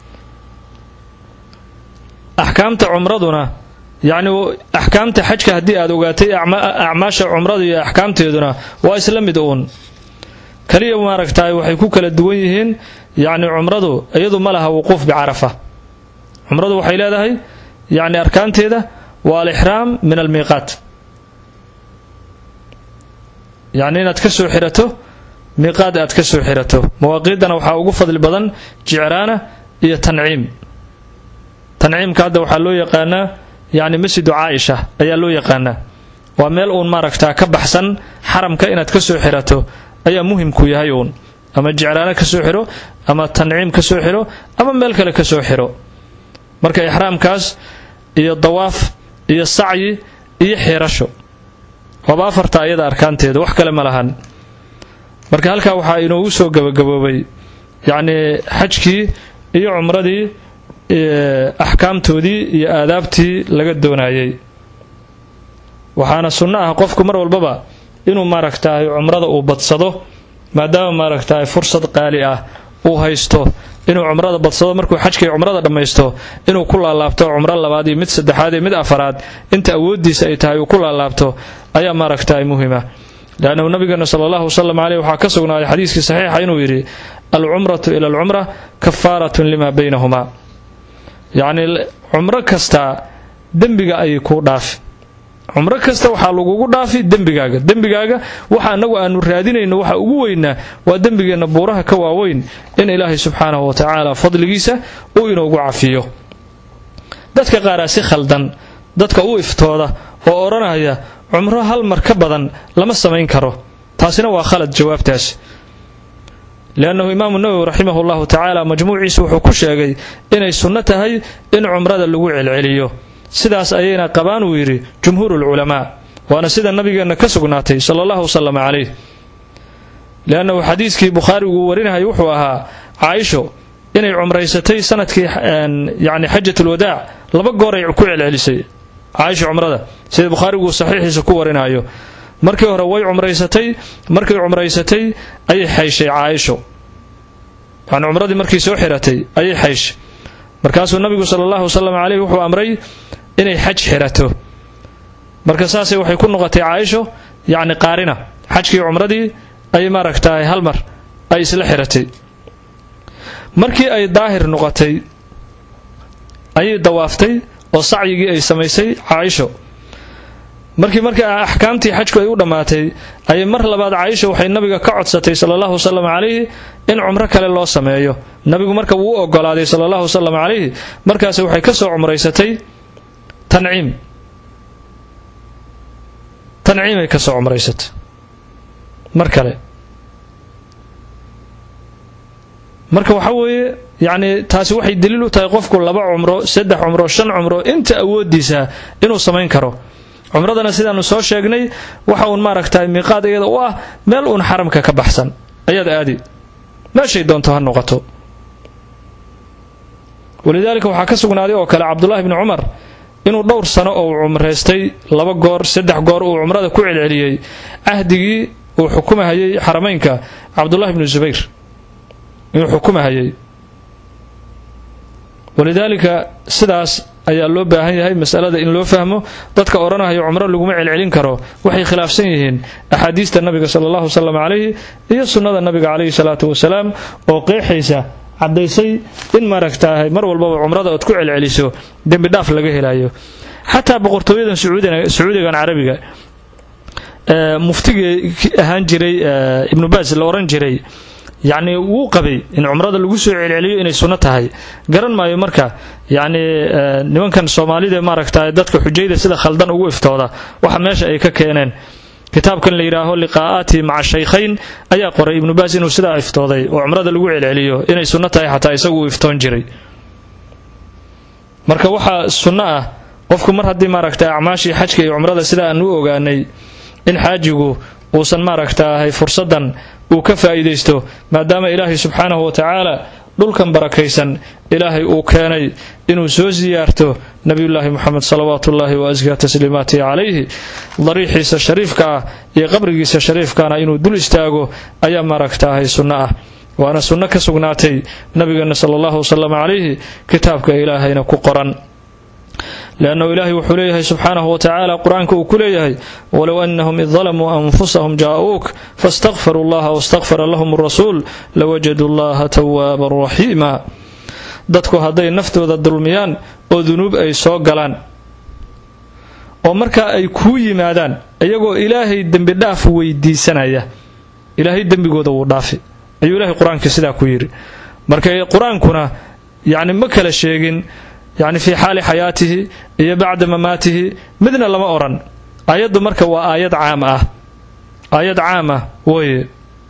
axkaamta cumraduna yacni axkaamta xajka haddii aad ogaatay acmaasha cumrada iyo axkaamteeduna waa isla mid uun kaliya maaragtahay waxay ku kala duwan yihiin yacni cumradu iyadu ma laha wuquuf bicarafa cumradu waxay leedahay yacni arkaanteeda waa alixraam min almiiqaat yacni inaad ka soo xirato miiqaad aad ka soo xirato mawaaqiidana waxaa ugu fadli badan jicraana iyo tanciim tanciimka hadda waxaa loo yaqaanaa yacni masjidu caaisha ayaa loo yaqaanaa waa meel uun maaragtaa ka baxsan xaramka inaad ka soo xirato ayaa muhimku yahay uun ama jicraana ka soo xiro ama tanciim ka soo xiro ama meel kale ka soo xiro marka ixraamkaas iyo dawaaf iyo sacyi iyo xirasho waaba afarta ayada arkaanteeda wax kale ma lahan marka halkaa waxaa inoogu soo gabagaboobay yacni xajkii iyo cumradii axkaamtoodii iyo aadaabtii laga doonayay waxaana sunno ah qofku mar walbaba inuu maaragtahay cumrada uu badsado maadaama maaragtahay fursad qaali ah uu haysto inuu cumrada badsado markuu xajka iyo cumrada dhammaysto inuu ku laalaabto cumro labaad iyo mid saddexaad iyo mid afaraad inta awooddiisa ay tahay uu ku laalaabto ayaa maaragtahay muhima lannahu nabigeena sala allahu wasalam caleyh waxaa ka sugnaaday xadiiskii saxiixa inuu yidhi alcumratu ila alcumra kafaaratun lima baynahumaa yacni cumro kasta dembiga ayay kuu dhaafi cumro kasta waxaa lagugu dhaafi dembigaaga dembigaaga waxa anagu aanu raadinayno waxa ugu weynaa waa dembigeenna buuraha ka waaweyn in ilaahay subxaanahu wa tacaala fadligiisa uu inoogu cafiyo dadka qaaraa si khaldan dadka u iftooda oo odhanaya cumro hal mar ka badan lama samayn karo taasina waa khalad jawaabtaas liannahu imaamu nawowi raximahu llahu tacaala majmuuciisu wuxuu ku sheegay inay sunno tahay in cumrada lagu celceliyo sidaas ayayna qabaan uu yidhi jumhuurulculamaa waana sida nabigeenna ka sugnaatay sala allahu wasalam calayh liannahu xadiiskii bukhaarigu warinahay wuxuu ahaa caaisho inay cumraysatay sanadkii yacni xajatulwadaac laba gooray ku celcelisay caaisha cumrada sida bukhaarigu saxiixiisa ku warinayo markii hore way cumraysatay markay cumraysatay ayay xayshay caaisho yani cumradii markii soo xiratay ayay xayshay markaasuu nabigu sala allahu wasalam caleyh wuxuu amray inay xaj xirato marka saasay waxay ku noqotay caaisho yacni qaarina xajkii cumradii ayay maaragtahay hal mar ay isla xiratay markii ay daahir noqotay ayay dawaaftay oo sacyigii ay samaysay caaisho markii markii axkaamtii xajku ay u dhammaatay ayay mar labaad caaisha waxay nabiga ka codsatay sala allahu wasalam calayhi in cumro kale loo sameeyo nabigu marka wuu u ogolaaday sala allahu wasalam calayhi markaas waxay ka soo cumraysatay tanciim tanciimay ka soo cumraysatay mar kale marka waxa weeye yacni taasi waxay daliil u tahay qofku laba cumro saddex cumro shan cumro inta awooddiisa inuu samayn karo cumradana sidaanu soo sheegnay waxa uun maaragtahay miiqaad iyada u ah meel uun xaramka ka baxsan ayaad aadi meeshay doonto ha noqoto walidaalika waxaa ka sugnaaday oo kale cabdullaahi bni cumar inuu dhowr sano oo cumraystay laba goor saddex goor uu cumrada ku celceliyey cahdigii uu xukumahayay xarameynka cabdullaahi bni zubayr inuu xukumahayay walidaalika sidaas ayaa loo baahan yahay masalada in loo fahmo dadka odhanayo cumro laguma celcelin karo waxay khilaafsan yihiin axaadiista nabiga sala allahu wasalam calayhi iyo sunnada nabiga calayhi salaatu wasalaam oo qeexaysa caddaysay in maaragtaahay mar walbaba cumrada ood ku celceliso dembi dhaaf laga helayo xataa boqortooyadan sacuudigan carabiga muftigii ahaan jiray ibnu baas la oran jiray yacni wuu qabay in cumrada lagu soo celceliyo inay sunno tahay garan maayo marka yacni nimankan soomaalida maaragtaay dadka xujayda sida khaldan ugu iftooda waxa meesha ay ka keeneen kitaabkan la yidhaaho liqaa'aati maca shaykhayn ayaa qoray ibnu baas inuu sidaa iftooday oo cumrada lagu celceliyo inay sunno tahay xataa isagu uu iftoon jiray marka waxaa sunno ah qofku mar haddii maaragtay acmaashii xajka iyo cumrada sida aan u ogaanay in xaajigu uusan maaragtaahay fursaddan uu ka faa'iidaysto maadaama ilaahay subxaanahu wa tacaala dhulkan barakaysan ilaahay uu keenay inuu soo siyaarto nabiyullaahi moxamed salawaatuullaahi wa askaa tasliimaatihi calayhi dariixiisa shariifka ah iyo qabrigiisa shariifkaana inuu dul istaago ayaa maaragtaahay sunno ah waana sunno ka sugnaatay nabigeena sala allahu wasalam calayhi kitaabka ilaahayna ku qoran liannahu ilaahay wuxuu leeyahay subxaanahu wa tacaala qur-aanka uu ku leeyahay walow annahum id dalamuu anfusahum jaa'uuk faastakfaruu allaha wastakfara lahum arasuul lawajaduu allaha tawaaban raxiima dadku hadday naftooda dulmiyaan oo dunuub ay soo galaan oo markaa ay kuu yimaadaan iyagoo ilaahay dembidhaaf weydiisanaya ilaahay dembigooda wuu dhaafi ayuu ilaahay qur-aanka sidaa ku yidhi marka qur-aankuna yacni ma kala sheegin yacni fii xaali xayaatihi iyo bacda mamaatihi midna lama odhan aayaddu marka waa aayad caam ah aayad caam ah wooye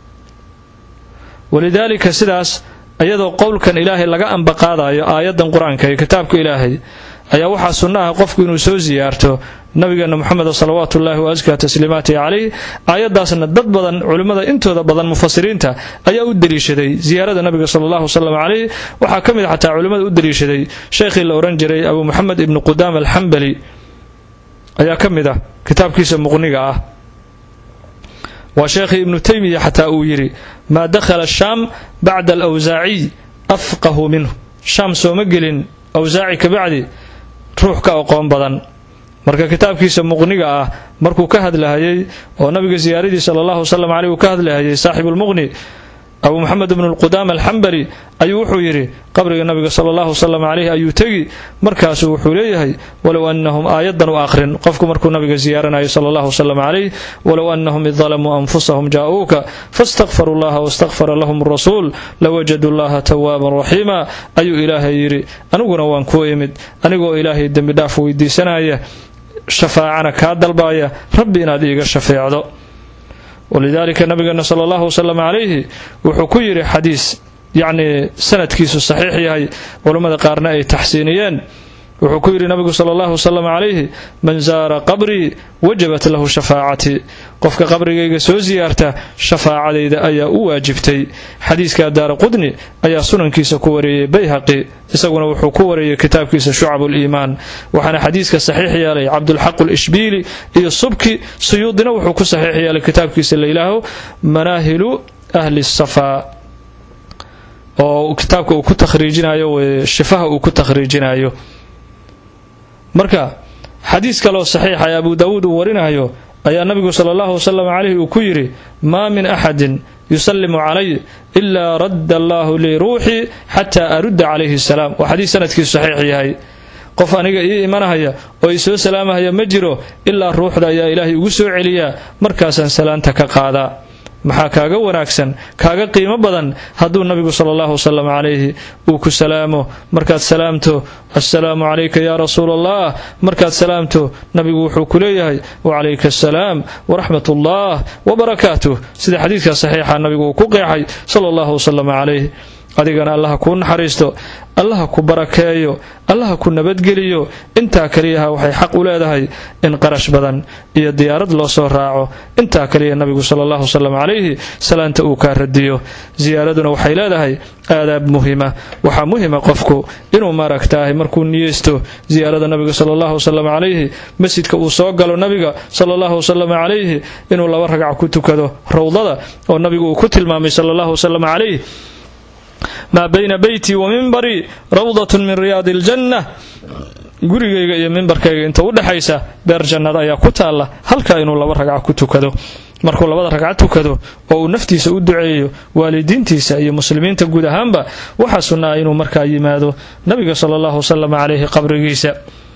walidaalika sidaas iyadoo qowlkan ilaahay laga ambaqaadayo aayaddan qur-aanka iyo kitaabka ilaahay ayaa waxaa sunno ah qofku inuu soo siyaarto nabigeena moxamed salawaatu ullaahi wa askaa tasliimaatihi calayh aayaddaasna dad badan culimmada intooda badan mufasiriinta ayaa u deliishaday ziyaarada nabiga sala allahu wasalam calayh waxaa ka mid xataa culimmada u deliishaday sheikhii la odhan jiray abu moxamed ibnu qudaama alxambali ayaa ka mid ah kitaabkiisa muqniga ah waa sheekhii ibnu taymiya xataa uu yidhi maa dakhala shaam bacda alawsaaciy afqahu minhu shaam sooma gelin awsaaci kabacdi ruux ka aqoon badan marka kitaabkiisa muqniga ah markuu ka hadlahayay oo nabiga ziyaaradiisa sallallahu wasallam calayhi uu ka hadlahayay saaxibul muqni abu moxamed ibnu alqudaama alxambali ayuu wuxuu yidhi qabriga nabiga sala allahu wasalam calayhi ayuu tegi markaasuu wuxuu leeyahay walow annahum aayaddan u akhrin qofku markuu nabiga ziyaaranayo sala allahu wasalam calayh walow annahum id dalamuu anfusahum jaa-uuka faastakfaruu llaha wastakfara lahum rasuul lawajaduu llaha tawaaban raxiima ayuu ilaahay yidhi aniguna waan kuu imid anigoo ilaahay dembi dhaaf weydiisanaya shafaacana kaa dalbaaya rabbi inaad iiga shafeecdo walidaalika nabigeena sala allahu wasalam calayhi wuxuu ku yidhi xadiis yacnii sanadkiisu saxiix yahay culammada qaarna ay taxsiiniyeen wuxuu ku yidhi nabigu sala allahu wasalam calayhi man zaara qabrii wajabat lahu shafaacatii qofka qabrigayga soo siyaarta shafaacadayda ayaa u waajibtay xadiiskaa daara qudni ayaa sunankiisa ku wareeyey bayhaqi isaguna wuxuu ku wareeyey kitaabkiisa shucab liimaan waxaana xadiiska saxiix yeelay cabdulxaq lishbiili iyo subki suyuudina wuxuu ku saxiix yeelay kitaabkiisa la yidhaaho manaahilu ahli safaa oo kitaabka uu ku takhriijinayo shifaha uu ku takhriijinayo marka xadiis kaloo saxiixa ee abu daawuud uu warinayo ayaa nabigu sala allahu wasalam calayhi uu ku yidhi maa min axadin yusallimu calay ilaa radda allaahu lii ruuxii xataa arudda calayhi asalaam waa xadiis sanadkiisu saxiix yahay qof aniga ii imanahaya oo ii soo salaamahaya ma jiro ilaa ruuxda ayaa ilaahay ugu soo celiyaa markaasaan salaanta ka qaadaa maxaa kaaga wanaagsan kaaga qiimo badan hadduu nabigu sala allahu wasalam calayhi uu ku salaamo markaad salaamto assalaamu calayka yaa rasuula allah markaad salaamto nabigu wuxuu ku leeyahay wacalayka assalaam waraxmat ullah wabarakaatuh sida xadiidka saxiixa nabigu uu ku qeexay sala allahu wasalam calayh adigana allaha kuu naxariisto allaha ku barakeeyo allaha ku nabadgeliyo intaa kaliyaha waxay xaq u leedahay in qarash badan iyo diyaarad loo soo raaco intaa kaliya nabigu sala allahu wasalam calayhi salaanta uu kaa radiyo ziyaaraduna waxay leedahay aadaab muhima waxaa muhima qofku inuu maaragtaahay markuu niyeysto ziyaarada nabiga sala allahu wasalam calayhi masjidka uu soo galo nabiga sala allahu wasalam calayhi inuu laba ragca ku tukado rawdada oo nabigu uu ku tilmaamay sala allahu wasalam calayh maa bayna beyti wa mimbarii rawdatun min riyaadi aljanna gurigayga iyo mimbarkayga inta u dhexaysa beer jannad ayaa ku taalla halkaa inuu laba ragca ku tukado markuu labada ragca tukado oo uu naftiisa u duceeyo waalidiintiisa iyo muslimiinta guud ahaanba waxaa sunnaa inuu markaa yimaado nabiga sala allahu wasalam calayhi qabrigiisa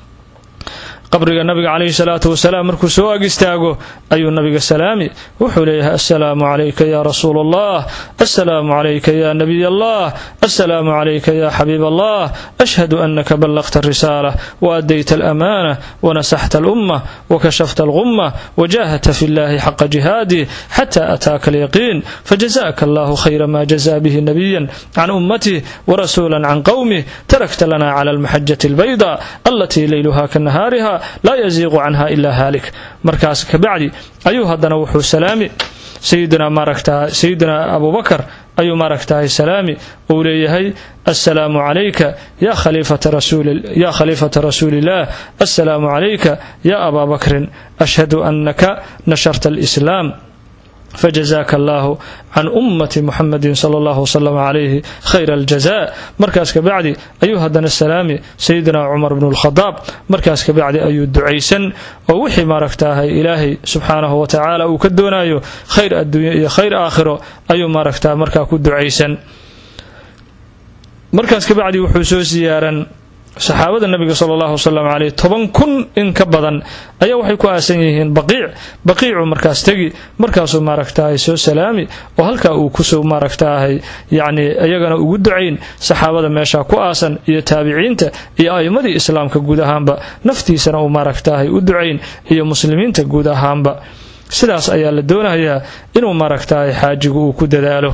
qabriga nabiga calayhi salaatu wasalaam markuu soo ag istaago ayuu nabiga salaami wuxuu leeyahay assalaamu calayka yaa rasuula allah assalaamu calayka yaa nabiy allah assalaamu calayka yaa xabiib allah ashhadu annaka ballaqta arisaala waadayta alamaana wanasaxta alumma wakashafta alghumma wajahadta fi llahi xaqa jihaadih xata ataaka alyaqiin fajazaka allahu khayra ma jazaa bihi nabiyan can ummatih warasuulan can qowmih tarakta lana cala almaxajati albayda allatii layluha ka nahaariha laa yaziiqu canha ilaa haalik markaas kabacdi ayuu haddana wuxuu salaami sayidina maaragtaa sayidina abubakar ayuu maaragtahay salaami uu leeyahay assalaamu calayka yaa khaliifata rasuuli yaa khaliifata rasuulillaah assalaamu calayka yaa abaa bakrin ashhadu annaka nasharta alislaam فجزاك الله عن أمة محمد صلى الله وسلم عليه خير الجزاء مركز كبعد أيها دنا السلام سيدنا عمر بن الخطاب مركز كبعد أيو الدعيسا ووحي ما ركتاها إلهي سبحانه وتعالى وكدونا أيو خير الدنيا خير آخره أيو ما ركتاها مركز الدعيسا مركز كبعد وحسوس زيارا saxaabada nabiga sallallahu alayhi wasallam alayhi toban kun in ka badan ayaa waxay ku aasan yihiin baqiic baqiicu markaas tagi markaasuu maaragtay soo salaami oo halka uu ku soo maaragtay yaani ayagana ugu duceyn saxaabada meesha ku aasan iyo taabiciinta iyo aymadii islaamka guud ahaanba naftiisana uu maaragtay u duceyn iyo muslimiinta guud ahaanba sidaas ayaa la doonayaa inuu maaragtay xaajigu uu ku dadaalo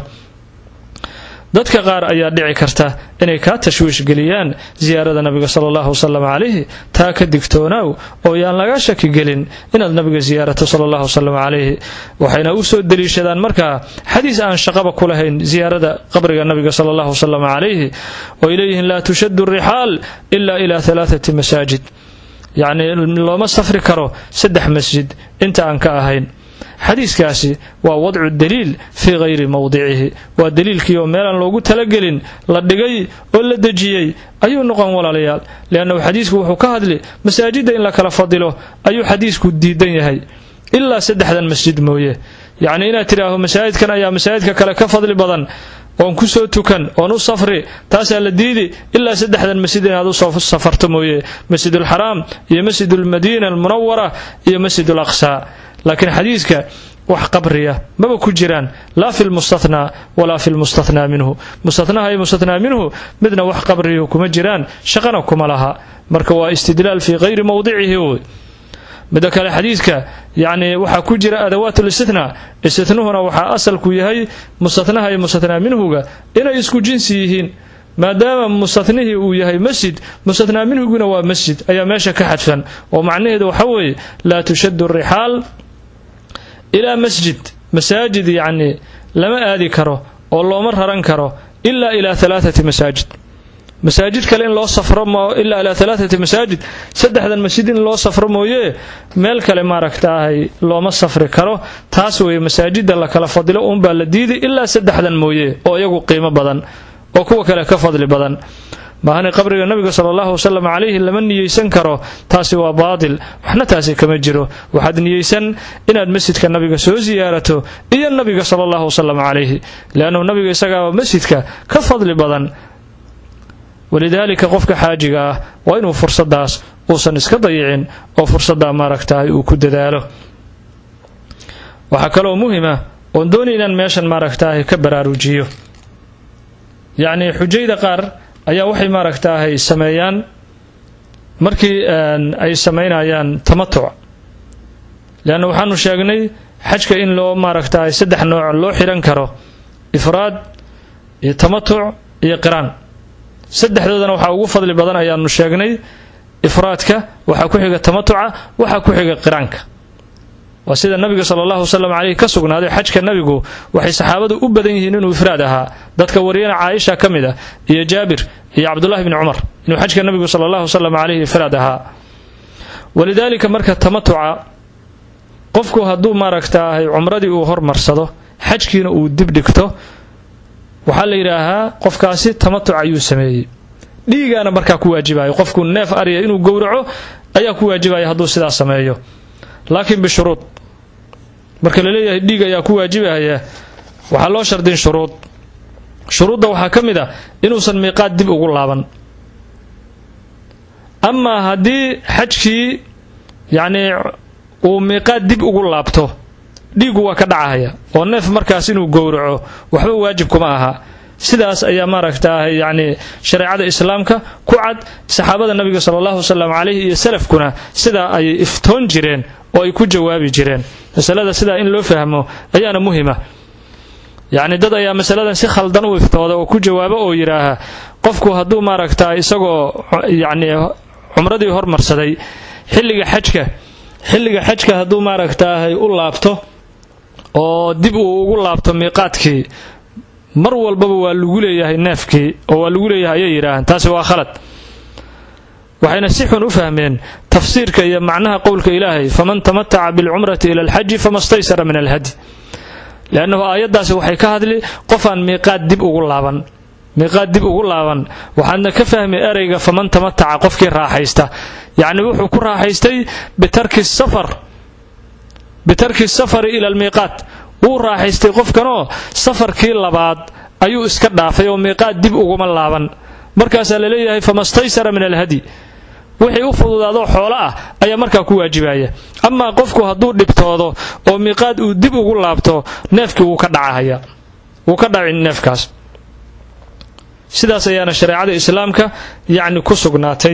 dadka qaar ayaa dhici karta inay ka tashwiish galiyaan ziyaarada nabiga sallallahu wasallam alayhi taa ka digtoonaaw oo yaan laga shaki gelin inaad nabiga ziyaarato sallallahu wasallam alayhi waxayna u soo daliishadaan marka xadiis aan shaqaba ku lahayn ziyaarada qabriga nabiga sallallahu wasallam alayhi oo ilayhi la tushaddu rihal illa ila thalathati masajid yani looma safri karo saddex masjid inta aan ka ahayn xadiiskaasi waa wadcu daliil fii hayri mawdicihi waa daliilkii oo meelaan loogu talagelin la dhigay oo la dejiyey ayuu noqon walaalayaal liannahu xadiisku wuxuu ka hadli masaajidda in la kala fadilo ayuu xadiisku diidan yahay ilaa saddexdan masjid mooye yacni inaad tidhaaho masaajidkan ayaa masaajidka kale ka fadli badan oon ku soo tukan oon u safri taasaa la diidi ilaa saddexdan masjid inaad u soo safarto mooye masjidulxaraam iyo masjidulmadiina almunawara iyo masjidul aqsaa laakiin xadiiska wax qabriya maba ku jiraan laa fi lmustathnaa walaa fi lmustathnaa minhu mustathnaha iyo mustathnaa minhu midna wax qabriyu kuma jiraan shaqana kuma laha marka waa istidlaal fii hayri mawdicihi mida kale xadiiska yani waxaa ku jira adawaat listithnaa istithnuhuna waxaa asalku yahay mustathnaha iyo mustathnaa minhuga inay isku jinsi yihiin maadaama mustathnihii uu yahay masjid mustathnaa minhuguna waa masjid ayaa meesha ka xadfan oo macnaheedu waxa weeye laa tushaddu rixaal ilaa masjid masaajid yacni lama aadi karo oo looma raran karo ilaa ilaa halaathati masaajid masaajid kale in loo safro ilaa ilaa halaathati masaajid saddexdan masjid in loo safro mooye meel kale maaragtaahay looma safri karo taas weeye masaajidda la kala fadilo uunbaa la diiday ilaa saddexdan mooye oo iyagu qiimo badan oo kuwa kale ka fadli badan maahane qabriga nabiga sallallahu wasallam alayhi lama niyeysan karo taasi waa baadil waxna taasi kama jiro waxaad niyeysan inaad masjidka nabiga soo ziyaarato iyo nabiga sallallahu wasallam alayhi laana nabiga isaga masjidka ka fadli badan walidaalika qofka xaajiga ah waa inuu fursadaas uusan iska dayicin oo fursada maaragtahay uu ku dadaalo waxa kale oo muhiim ah oo doonay inaan meeshan maaragtahay ka baraarujiyo yacni xujayda qaar ayaa waxay maaragtaahay sameeyaan markii ay samaynayaan tamatuc leanna waxaanu sheegnay xajka in loo maaragtaahay saddex nooc loo xiran karo ifraad iyo tamatuc iyo qiraan saddexdoodana waxaa ugu fadli badan ayaanu sheegnay ifraadka waxaa ku xiga tamatuca waxaa ku xiga qiraanka waa sida nabiga sallallahu wasallam alayhi ka sugnaaday xajka nabigu waxay saxaabadu u badan yihiin inuu ifraad ahaa dadka wariyana Aisha kamida iyo Jaabir iyo Abdullah ibn Umar inuu xajka nabigu sallallahu wasallam alayhi ifraad ahaa walidaalika marka tamatuca qofku haduu maaragtaahay umradii uu hormarsado xajkiina uu dib dhigto waxa la yiraahaa qofkaasi tamatuc ayuu sameeyay dhiigana marka ku waajibayo qofku neef ariya inuu gowraco ayaa ku waajibaya haduu sidaas sameeyo laakiin bishuruud marka la leeyahay dhiig ayaa ku waajibaya waxa loo shardin shuruud shuruudda waxa kamid ah inuusan miiqaad dib ugu laaban ama hadii xajkii yaani uu miiqaad dib ugu laabto dhiigu waa ka dhacaya oo neef markaas inuu gowraco waxba waajib kuma aha sidaas ayaa maaragtaahay yaani shariicada islaamka ku cad saxaabada nabiga sallallahu wasallam alayhi iyo salafkuna sida ay iftoon jireen oo ay ku jawaabi jireen masalada sida in loo fahmo ayaana muhiima yaani dad ayaa masaladan si khaldan u iftooda oo ku jawaabo oo yiraaha qofku haduu maaragtaa isagoo yaani umradii hormarsaday xilliga xajka xilliga xajka haduu maaragtaahay u laabto oo dib uu ugu laabto miiqaadkii mar walbaba waa lagu leeyahay neefkii oo waa lagu leeyahay ay yiraahan taasi waa khalad waxayna si xun u fahmeen tafsiirka iyo macnaha qowlka ilaahay faman tamatta'a bil umrati ila al hajj famastaysara min al hadi laana aayadaasi waxay ka hadli qofan miiqaad dib ugu laaban miiqaad dib ugu laaban waxaadna ka fahmay ereyga faman tamatta'a qofkii raaxaysta yaani wuxuu ku raaxaystay bitarki safar bitarki safar ila al miiqaat uu raaxaystay qofkanoo safarkii labaad ayuu iska dhaafay oo miiqaad dib uguma laaban markaasaa la leeyahay famastaysara min alhadi wixii u fududaado xoolo ah ayaa markaa ku waajibaya. amaa qofku hadduu dhibtoodo oo miiqaad uu dib ugu laabto neefkii wuu ka dhacahaya wuu ka dhacin neefkaas. sidaas ayaana shareecada islaamka yacni ku sugnaatay.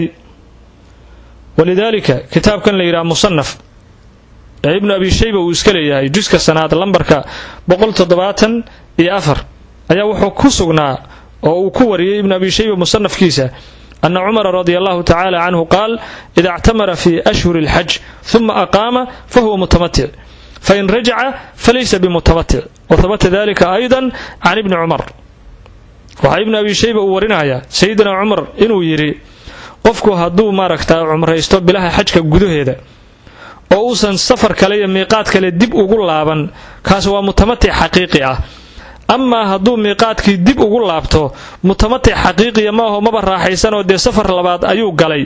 walidaalika kitaabkan la yidhaha musanaf ee ibnu abi shayba uu iska leeyahay juska sanaad lambarka boqol toddobaatan iyo afar ayaa wuxuu ku sugnaa oo uu ku wariyay ibnu abi shayba musanafkiisa ana cumara radia allahu tacaala canhu qaal ida اctamara fi ashhuri اlxaj ثuma aqaama fahuwa mutamatic fain rajaca falaysa bimutamatic wahabata dalika ayda can ibni cumar. waxaa ibnu abi shayba uu warinaya sayidina cumar inuu yidhi qofku hadduu maaragtaa cumraysto bilaha xajka gudaheeda oo uusan safar kale iyo miiqaad kale dib ugu laaban kaas waa mutamatic xaqiiqi ah. amaa hadduu miiqaadkii dib ugu laabto mutamatic xaqiiqiya ma aho maba raaxaysanoo dee safar labaad ayuu galay.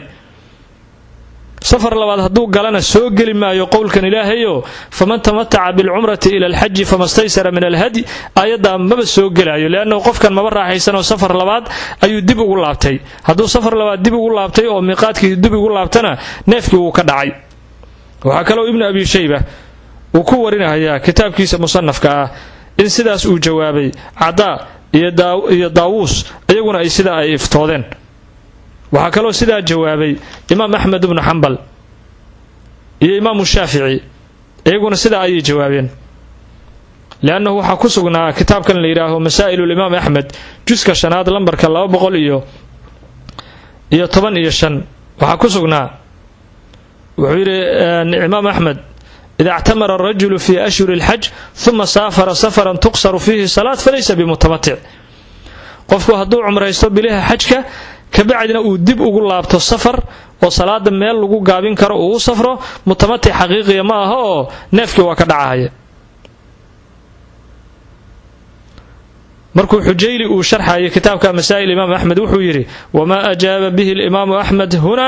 safar labaad hadduu galana soo geli maayo qowlkan ilaahayo faman tamataca bilcumrati ila alxaji famastaysara min alhadi aayaddaa maba soo gelaayo leannahu qofkan maba raaxaysanoo safar labaad ayuu dib ugu laabtay. hadduu safar labaad dib ugu laabtay oo miiqaadkii dib ugu laabtana neefkii wuu ka dhacay. waxaa kaloo ibnu abi shayba uu ku warinayaa kitaabkiisa musanafka ah in sidaas uu jawaabay cadaa iyo daawuus iyaguna ay sidaa ay iftoodeen. waxaa kaloo sidaa jawaabay imaam axmed ibnu xambal iyo imaamu shaafici iyaguna sidaa ayay jawaabeen. leannahu waxaa ku sugnaa kitaabkan la yidhaaho masaa'ilulimaam axmed juska shanaad lambarka laba boqol iyo iyo toban iyo shan waxaa ku sugnaa wuxuu yidhi imaam axmed ida اctamara arajulu fi ashhuri اlxaj ثuma saafara safaran tuqsaru fiihi salaat falaysa bimutamatic. qofku hadduu cumraysto bilaha xajka kabacdina uu dib ugu laabto safar oo salaada meel lagu gaabin karo uu u safro mutamatic xaqiiqiya ma aha oo neefkii waa ka dhacahaya. markuu xujayli uu sharxayay kitaabka masaa'il imaam axmed wuxuu yidhi wamaa ajaaba bihi اlimaamu axmed huna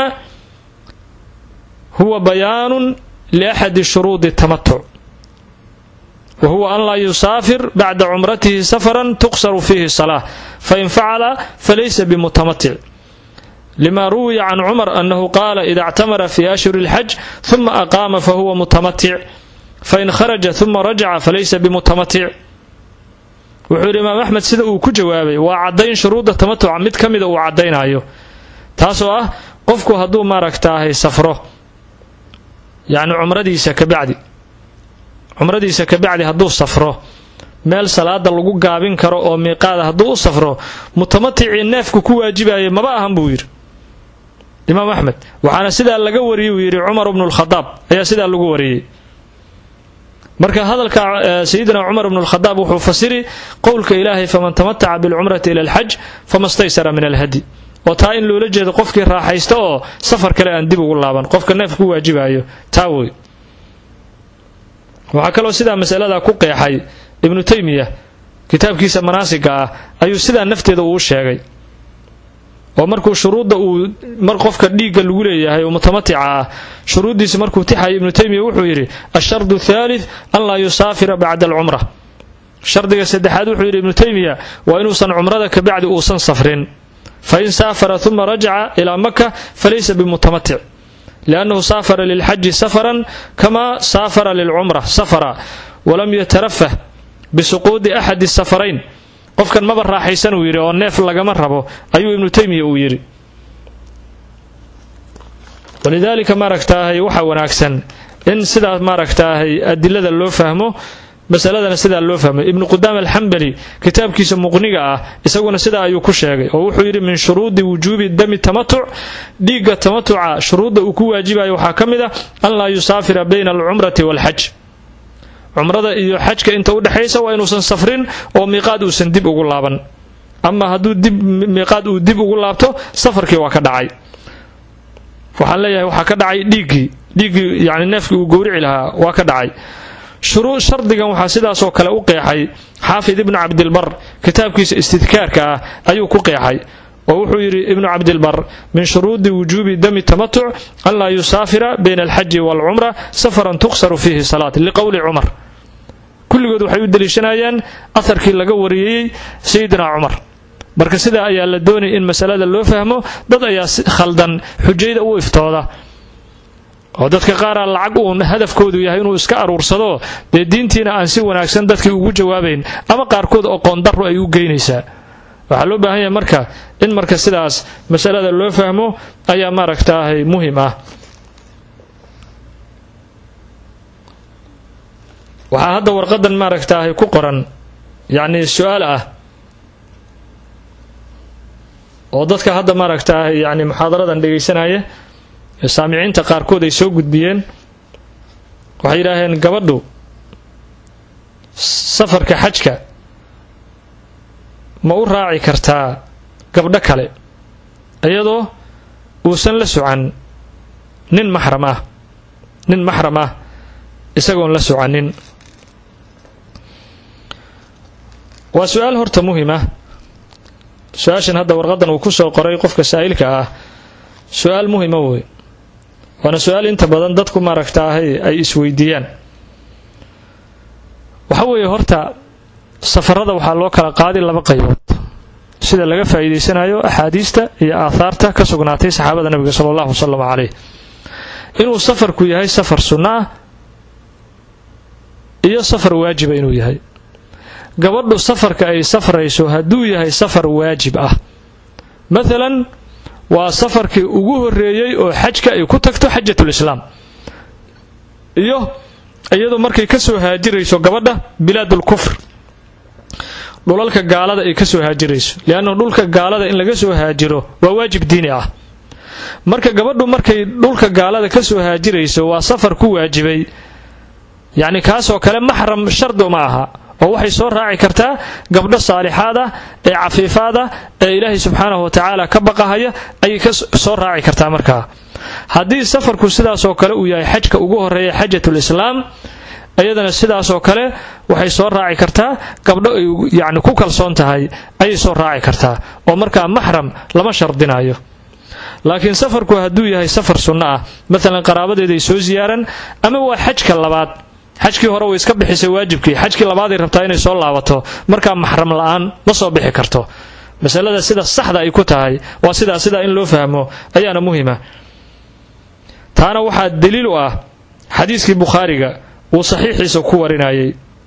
huwa bayaanu liaxadi shuruudi tamatuc wahuwa an laa yusaafir bacda cumratihi safaran tuqsaru fiihi salaa fain facala falaysa bimutamatic lima ruwiya can cumar annahu qaala ida اctamara fi ashhuri اlxaj ثuma aqaama fahuwa mutamatic fain kharaja ثuma rajaca falaysa bimutamatic. wuxuu yidhi imaam axmed sida uu ku jawaabay waa caddayn shuruudda tamatuca mid ka mida uu caddaynayo taasoo ah qofku hadduu maaragtaahay safro yacni cumradiisa kabacdi cumradiisa kabacdi hadduu safro meel salaada lagu gaabin karo oo miiqaada hadduu u safro mutamaticii neefku ku waajibayay maba ahan buu yidhi imaam axmed. waxaana sidaa laga wariyey uu yidhi cumar bnu lkhadaab ayaa sidaa lagu wariyey. marka hadalka sayidina cumar bnu lkhadaab wuxuu fasiri qowlka ilaahay faman tamataca bilcumrati ila alxaj famastaysara min alhadi oo taa in loola jeedo qofkii raaxaysta oo safar kale aan dib ugu laaban qofka neefka ku waajibayo taa wey. waxaa kaloo sidaa masalada ku qeexay ibnu taymiya kitaabkiisa manaasiga ah ayuu sidaa nafteeda uu sheegay oo markuu shuruudda uu mar qofka dhiigga lagu leeyahay oo mutamatica ah shuruuddiisa markuu tixay ibnu taymiya wuxuu yidhi ashardu thalith an laa yusaafira bacda alcumra. shardiga saddexaad wuxuu yidhi ibnu taymiya waa inuusan cumrada kabacdi uusan safrin fain saafara ثuma rajaca ilaa maka falaysa bimutamatic liannahu saafara lilxaji safaran kama saafara lilcumra safara walam yatarafah bisuquudi axadi safarayn. qofkan maba raaxaysan uu yidhi oo neef lagama rabo ayuu ibnu taymiya uu yidhi. walidaalika maaragtaahay waxaa wanaagsan in sidaas maaragtaahay adilada loo fahmo masaladana sidaa loo fahmay. ibnu qudaama alxambali kitaabkiisa muqniga ah isaguna sidaa ayuu ku sheegay oo wuxuu yidhi min shuruudi wujuubi dami tamatuc dhiigga tamatuca shuruudda uu ku waajibayo waxaa ka mid ah an laa yusaafira bayna alcumrati waalxaj. cumrada iyo xajka inta u dhexaysa waa inuusan safrin oo miiqaad uusan dib ugu laaban. ama hadduu dib miiqaad uu dib ugu laabto safarkii waa ka dhacay. waxaan leeyahay waxaa ka dhacay dhiiggii dhiiggii yacni neefkii uu gowrici lahaa waa ka dhacay. shuruud shardigan waxaa sidaasoo kale u qeexay xaafid ibnu cabdilbar kitaabkiisa istidkaarka ah ayuu ku qeexay oo wuxuu yidhi ibnu cabdilbar min shuruudi wujuubi dami tamatuc an laa yusaafira bayna alxaji waalcumra safaran tuqsaru fiihi salaat liqowli cumar. kulligood waxay u deliishanayaan aharkii laga wariyey sayidina cumar marka sidaa ayaa la doonay in masalada loo fahmo. dad ayaa khaldan xujayda u iftooda oo dadka qaar aan lacag uun hadafkoodu yahay inuu iska aruursado dee diintiina aan si wanaagsan dadkii ugu jawaabayn ama qaarkood oo qoondaro ay u geynaysaa. waxaa loo baahan yahay marka in marka sidaas masalada loo fahmo ayaa maaragtaahay muhim ah. waxaa hadda warqadan maaragtaahay ku qoran yacni su-aal ah oo dadka hadda maaragtaahay yacni muxaadaradan dhegaysanaya saamiciinta qaarkood ay soo gudbiyeen. waxay yidhaaheen gabadhu safarka xajka ma u raaci kartaa gabdho kale iyadoo uusan la socan nin maxram ah nin maxram ah isagoon la socanin? waa su-aal horta muhim ah. su-aashan hadda warqadan uu ku soo qoray qofka saa'ilka ah su-aal muhima wey, waana su-aal inta badan dadku maaragtaahay ay isweydiiyaan. waxa weeye horta safarada waxaa loo kala qaaday laba qaybood sida laga faa'iidaysanayo axaadiista iyo aahaarta ka sugnaatay saxaabada nabiga sala allahu wasalam calayh. inuu safarku yahay safar sunno ah iyo safar waajiba inuu yahay. gabadhu safarka ay safrayso hadduu yahay safar waajib ah, maalan waa safarkii ugu horreeyey oo xajka ay ku tagto xajatulislaam, iyo iyadoo markay ka soo haajirayso gabadha bilaadulkufr dhulalka gaalada ay ka soo haajirayso, lianna dhulka gaalada in laga soo haajiro waa waajib diini ah. marka gabadhu markay dhulka gaalada ka soo haajirayso waa safar ku waajibay, yacni kaasoo kale maxram shardi ma aha oo waxay soo raaci kartaa gabdho saalixaad ah ee cafiifaad ah ee ilaahay subxaanahu watacaala ka baqahaya ayay ka soo raaci kartaa. markaa haddii safarku sidaasoo kale uu yahay xajka ugu horreeya xajatulislaam, iyadana sidaasoo kale waxay soo raaci kartaa gabdho ay yacni ku kalsoon tahay ayay soo raaci kartaa oo markaa maxram lama shardinayo. laakiin safarku hadduu yahay safar sunno ah, maalan qaraabadeeday soo ziyaaran ama waa xajka labaad, xajkii hore way iska bixisay waajibkii, xajkii labaaday rabtaa inay soo laabato, markaa maxram la'aan ma soo bixi karto. masalada sida saxda ay ku tahay waa sidaa sidaa in loo fahmo ayaana muhima. taana waxaa daliil u ah xadiiskii bukhaariga uu saxiixiisa ku warinayay.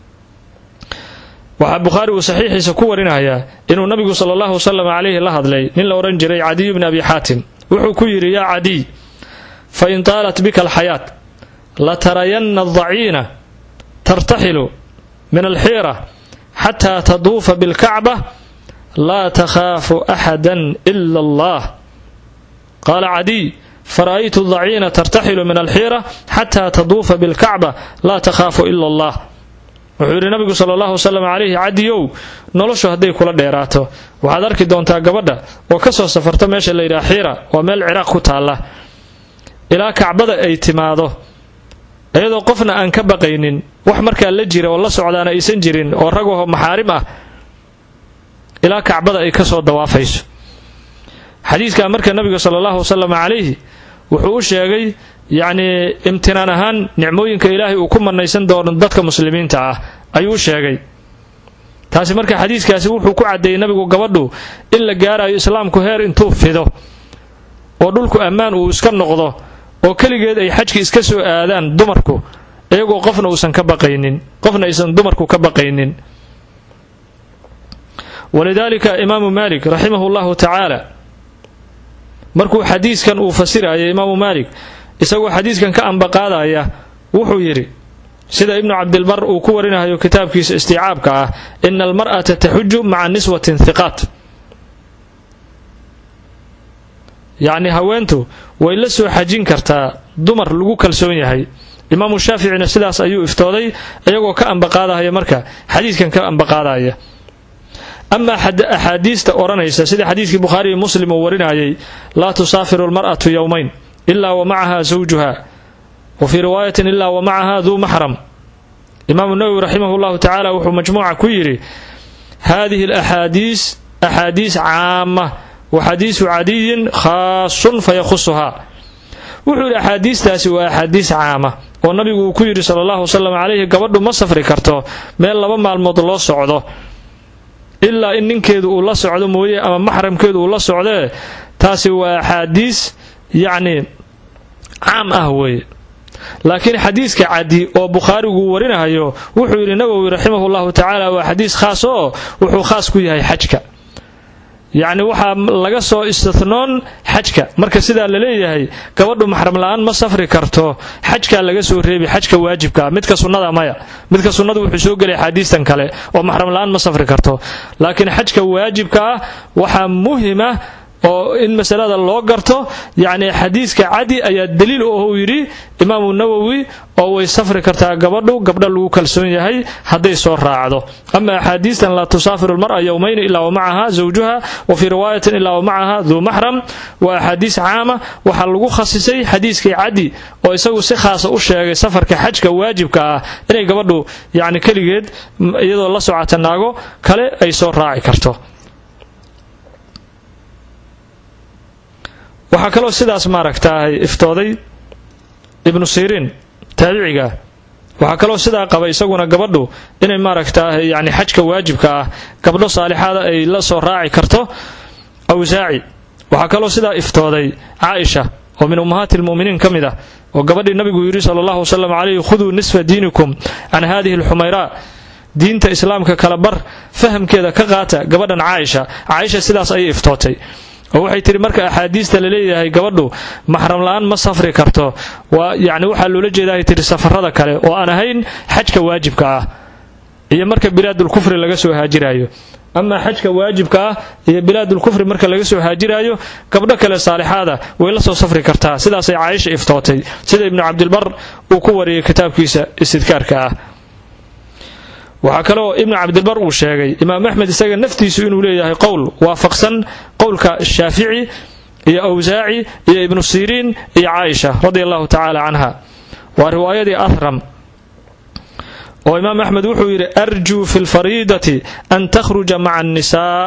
waxaa bukhaari uu saxiixiisa ku warinayaa inuu nabigu sala allahu wasalam calayhi la hadlay nin la odhan jiray cadiy bni abi xaatim. wuxuu ku yidhi yaa cadiy, fa in taalat bika alxayaat latarayanna adaciina tartaxilu min alxiira xataa taduufa bilkacba laa takhaafu axadan ila allah. qaala cadiy fara'aytu daciina tartaxilu min alxiira xataa taduufa bilkacba laa takhaafu ila allah. wuxuu yidhi nabigu sala allahu wasalam calayhi, cadiyow noloshu hadday kula dheeraato waxaad arki doontaa gabadha oo ka soo safarta meesha la yidhaha xiira, waa meel ciraaq ku taalla, ilaa kacbada ay timaado iyadoo qofna aan ka baqaynin, wax markaa la jira oo la socdaana aysan jirin oo ragaho maxaarim ah, ilaa kacbada ay ka soo dawaafayso. xadiiskaa marka nabiga sala allahu wasalam calayhi wuxuu u sheegay yacnii imtinaan ahaan nicmooyinka ilaahay uu ku mannaysan doono dadka muslimiinta ah ayuu u sheegay. taasi marka xadiiskaasi wuxuu ku caddeeyey nabigu gabadhu in la gaarayo islaamku heer intuu fido oo dhulku ammaan uu iska noqdo oo keligeed ay xajki iska soo aadaan dumarku iyagoo qofna uusan ka baqaynin, qofna aysan dumarku ka baqaynin. walidaalika imaamu maalik raximahu llahu tacaala markuu xadiiskan uu fasirayay, imaamu maalik isagoo xadiiskan ka ambaqaadaya wuxuu yidhi sida ibnu cabdilbar uu ku warinayo kitaabkiisa istiicaabka ah, ina almar'ata taxuju maca niswatin hiqaat. yacni haweentu way la soo xajin kartaa dumar lagu kalsoon yahay. imaamu shaaficina sidaas ayuu iftooday iyagoo ka ambaqaadaya marka xadiiskan ka ambaqaadaya. ama axaadiista odhanaysa sida xadiiskii bukhaari iyo muslim uu warinayay, laa tusaafiru almar'atu yowmayn ilaa wa macaha zawjuha, wa fii riwaayatin ilaa wa macaha duu maxram. imaamu nawowi raximahu llahu tacaala wuxuu majmuuca ku yidhi haadihi alaxaadiis axaadiis caama wa xadiisu cadiyin khaasun fayahusuhaa. wuxuu yidhi axaadiistaasi waa axaadiis caama oo nabigu uu ku yidhi sala allahu wasalam calayhi gabadhu ma safri karto meel laba maalmood loo socdo ilaa in ninkeedu uu la socdo mooye ama maxramkeedu uu la socdee taasi waa axaadiis yacni caam ah weeye. laakiin xadiiska cadi oo bukhaarigu warinayo wuxuu yidhi nawowi raximahullahu tacaala waa xadiis khaas oo wuxuu khaas ku yahay xajka, yacni waxaa laga soo istithnoon xajka. marka sidaa la leeyahay gabadhu maxram la'aan ma safri karto, xajkaa laga soo reebi, xajka waajibka midka sunnada maya. midka sunnadu wuxuu soo gelay xadiistan kale oo maxram la'aan ma safri karto, laakiin xajka waajibka ah waxaa muhima oo in masalada loo garto yacni xadiiska cadi ayaa daliil oo uu yidhi imaamu nawowi oo way safri kartaa gabadhu gabdha lagu kalsoon yahay hadday soo raacdo. ama axaadiistan laa tusaafiru almar'a yowmayni ilaa wa macaha zawjuha wa fii riwaayatin ilaa wa macaha duu maxram waa axaadiis caama. waxaa lagu khasisay xadiiskii cadi oo isagu si khaasa u sheegay safarka xajka waajibka ah inay gabadhu yacni keligeed iyadoo la socota naago kale ay soo raaci karto. waxaa kaloo sidaas maaragtaahay iftooday ibnu siriin taabiciga. waxaa kaloo sidaa qaba isaguna gabadhu inay maaragtaahay yani xajka waajibka ah gabdho saalixaada ay la soo raaci karto awsaaci. waxaa kaloo sidaa iftooday caaisha oo min ummahaati lmu'miniin ka mid ah oo gabadhii nabigu yidhi sala allahu wasalam calayhi khuduu nisfa diinikum can haadihi alxumayraa, diinta islaamka kala bar fahamkeeda ka qaata gabadhan caaisha. caaisha sidaas ayay iftootay oo waxay tiri marka axaadiista la leeyahay gabadhu maxram la'aan ma safri karto waa yacni waxaa loola jeedaa ay tiri safarada kale oo aan ahayn xajka waajibka ah iyo marka bilaadulkufri laga soo haajiraayo. ama xajka waajibka ah iyo bilaadulkufri marka laga soo haajiraayo gabdho kale saalixaada way la soo safri kartaa. sidaasay caaisha iftootay sida ibnu cabdilbar uu ku wariyay kitaabkiisa istidkaarka ah. waxaa kaloo ibnu cabdilbar uu sheegay imaam axmed isaga naftiisu inuu leeyahay qowl waafaqsan qowlka shaafici iyo awsaaci iyo ibnu siriin iyo caaisha radia allahu tacaala canha. waa riwaayadii ahram oo imaam axmed wuxuu yidhi arjuu fi lfariidati an takhruja maca annisaa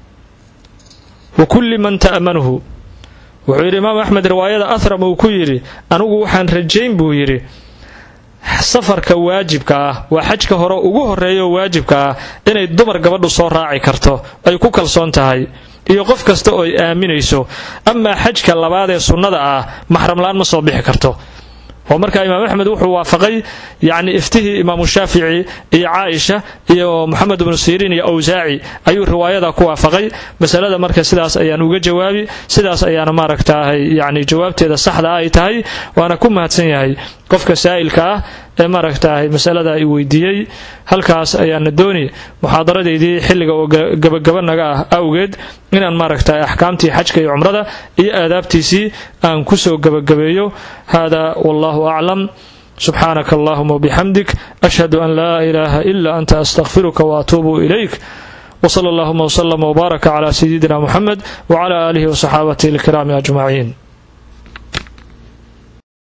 wa kulli man ta'manuhu. wuxuu yidhi imaam axmed riwaayada ahram uu ku yidhi anigu waxaan rajayn buu yidhi safarka waajibka ah waa xajka hore ugu horeeyo waajibka ah inay dumar gabadhu soo raaci karto ay ku kalsoon tahay iyo qof kasta oo ay aaminayso. amaa xajka labaad ee sunnada ah maxram la'aan ma soo bixi karto. oo markaa imaam axmed wuxuu waafaqay yacni iftihii imaamu shaafici iyo caaisha iyo moxamed ibnu siriin iyo awsaaci ayuu riwaayada ku waafaqay. masalada marka sidaas ayaan uga jawaabi, sidaas ayaana maaragtaahay yacni jawaabteeda saxda ay tahay. waana ku mahadsan yahay qofka saa'ilka ah ee maaragtaahay masalada i weydiiyey. halkaas ayaana dooni muxaadaradeydii xilliga oo gabagabanaga ah awgeed inaan maaragtahay axkaamtii xajka iyo cumrada iyo aadaabtiisii aan ku soo gabagabeeyo. hada wallahu aclam. subxaanaka allahuma wabixamdik ashhadu an laa ilaaha ila anta astaqfiruka waatuubu ilayk. wsala allahuma wslama wbaaraka cala sayidina muxamed wcala aalihi wasaxaabatihi alkiraami ajmaciin.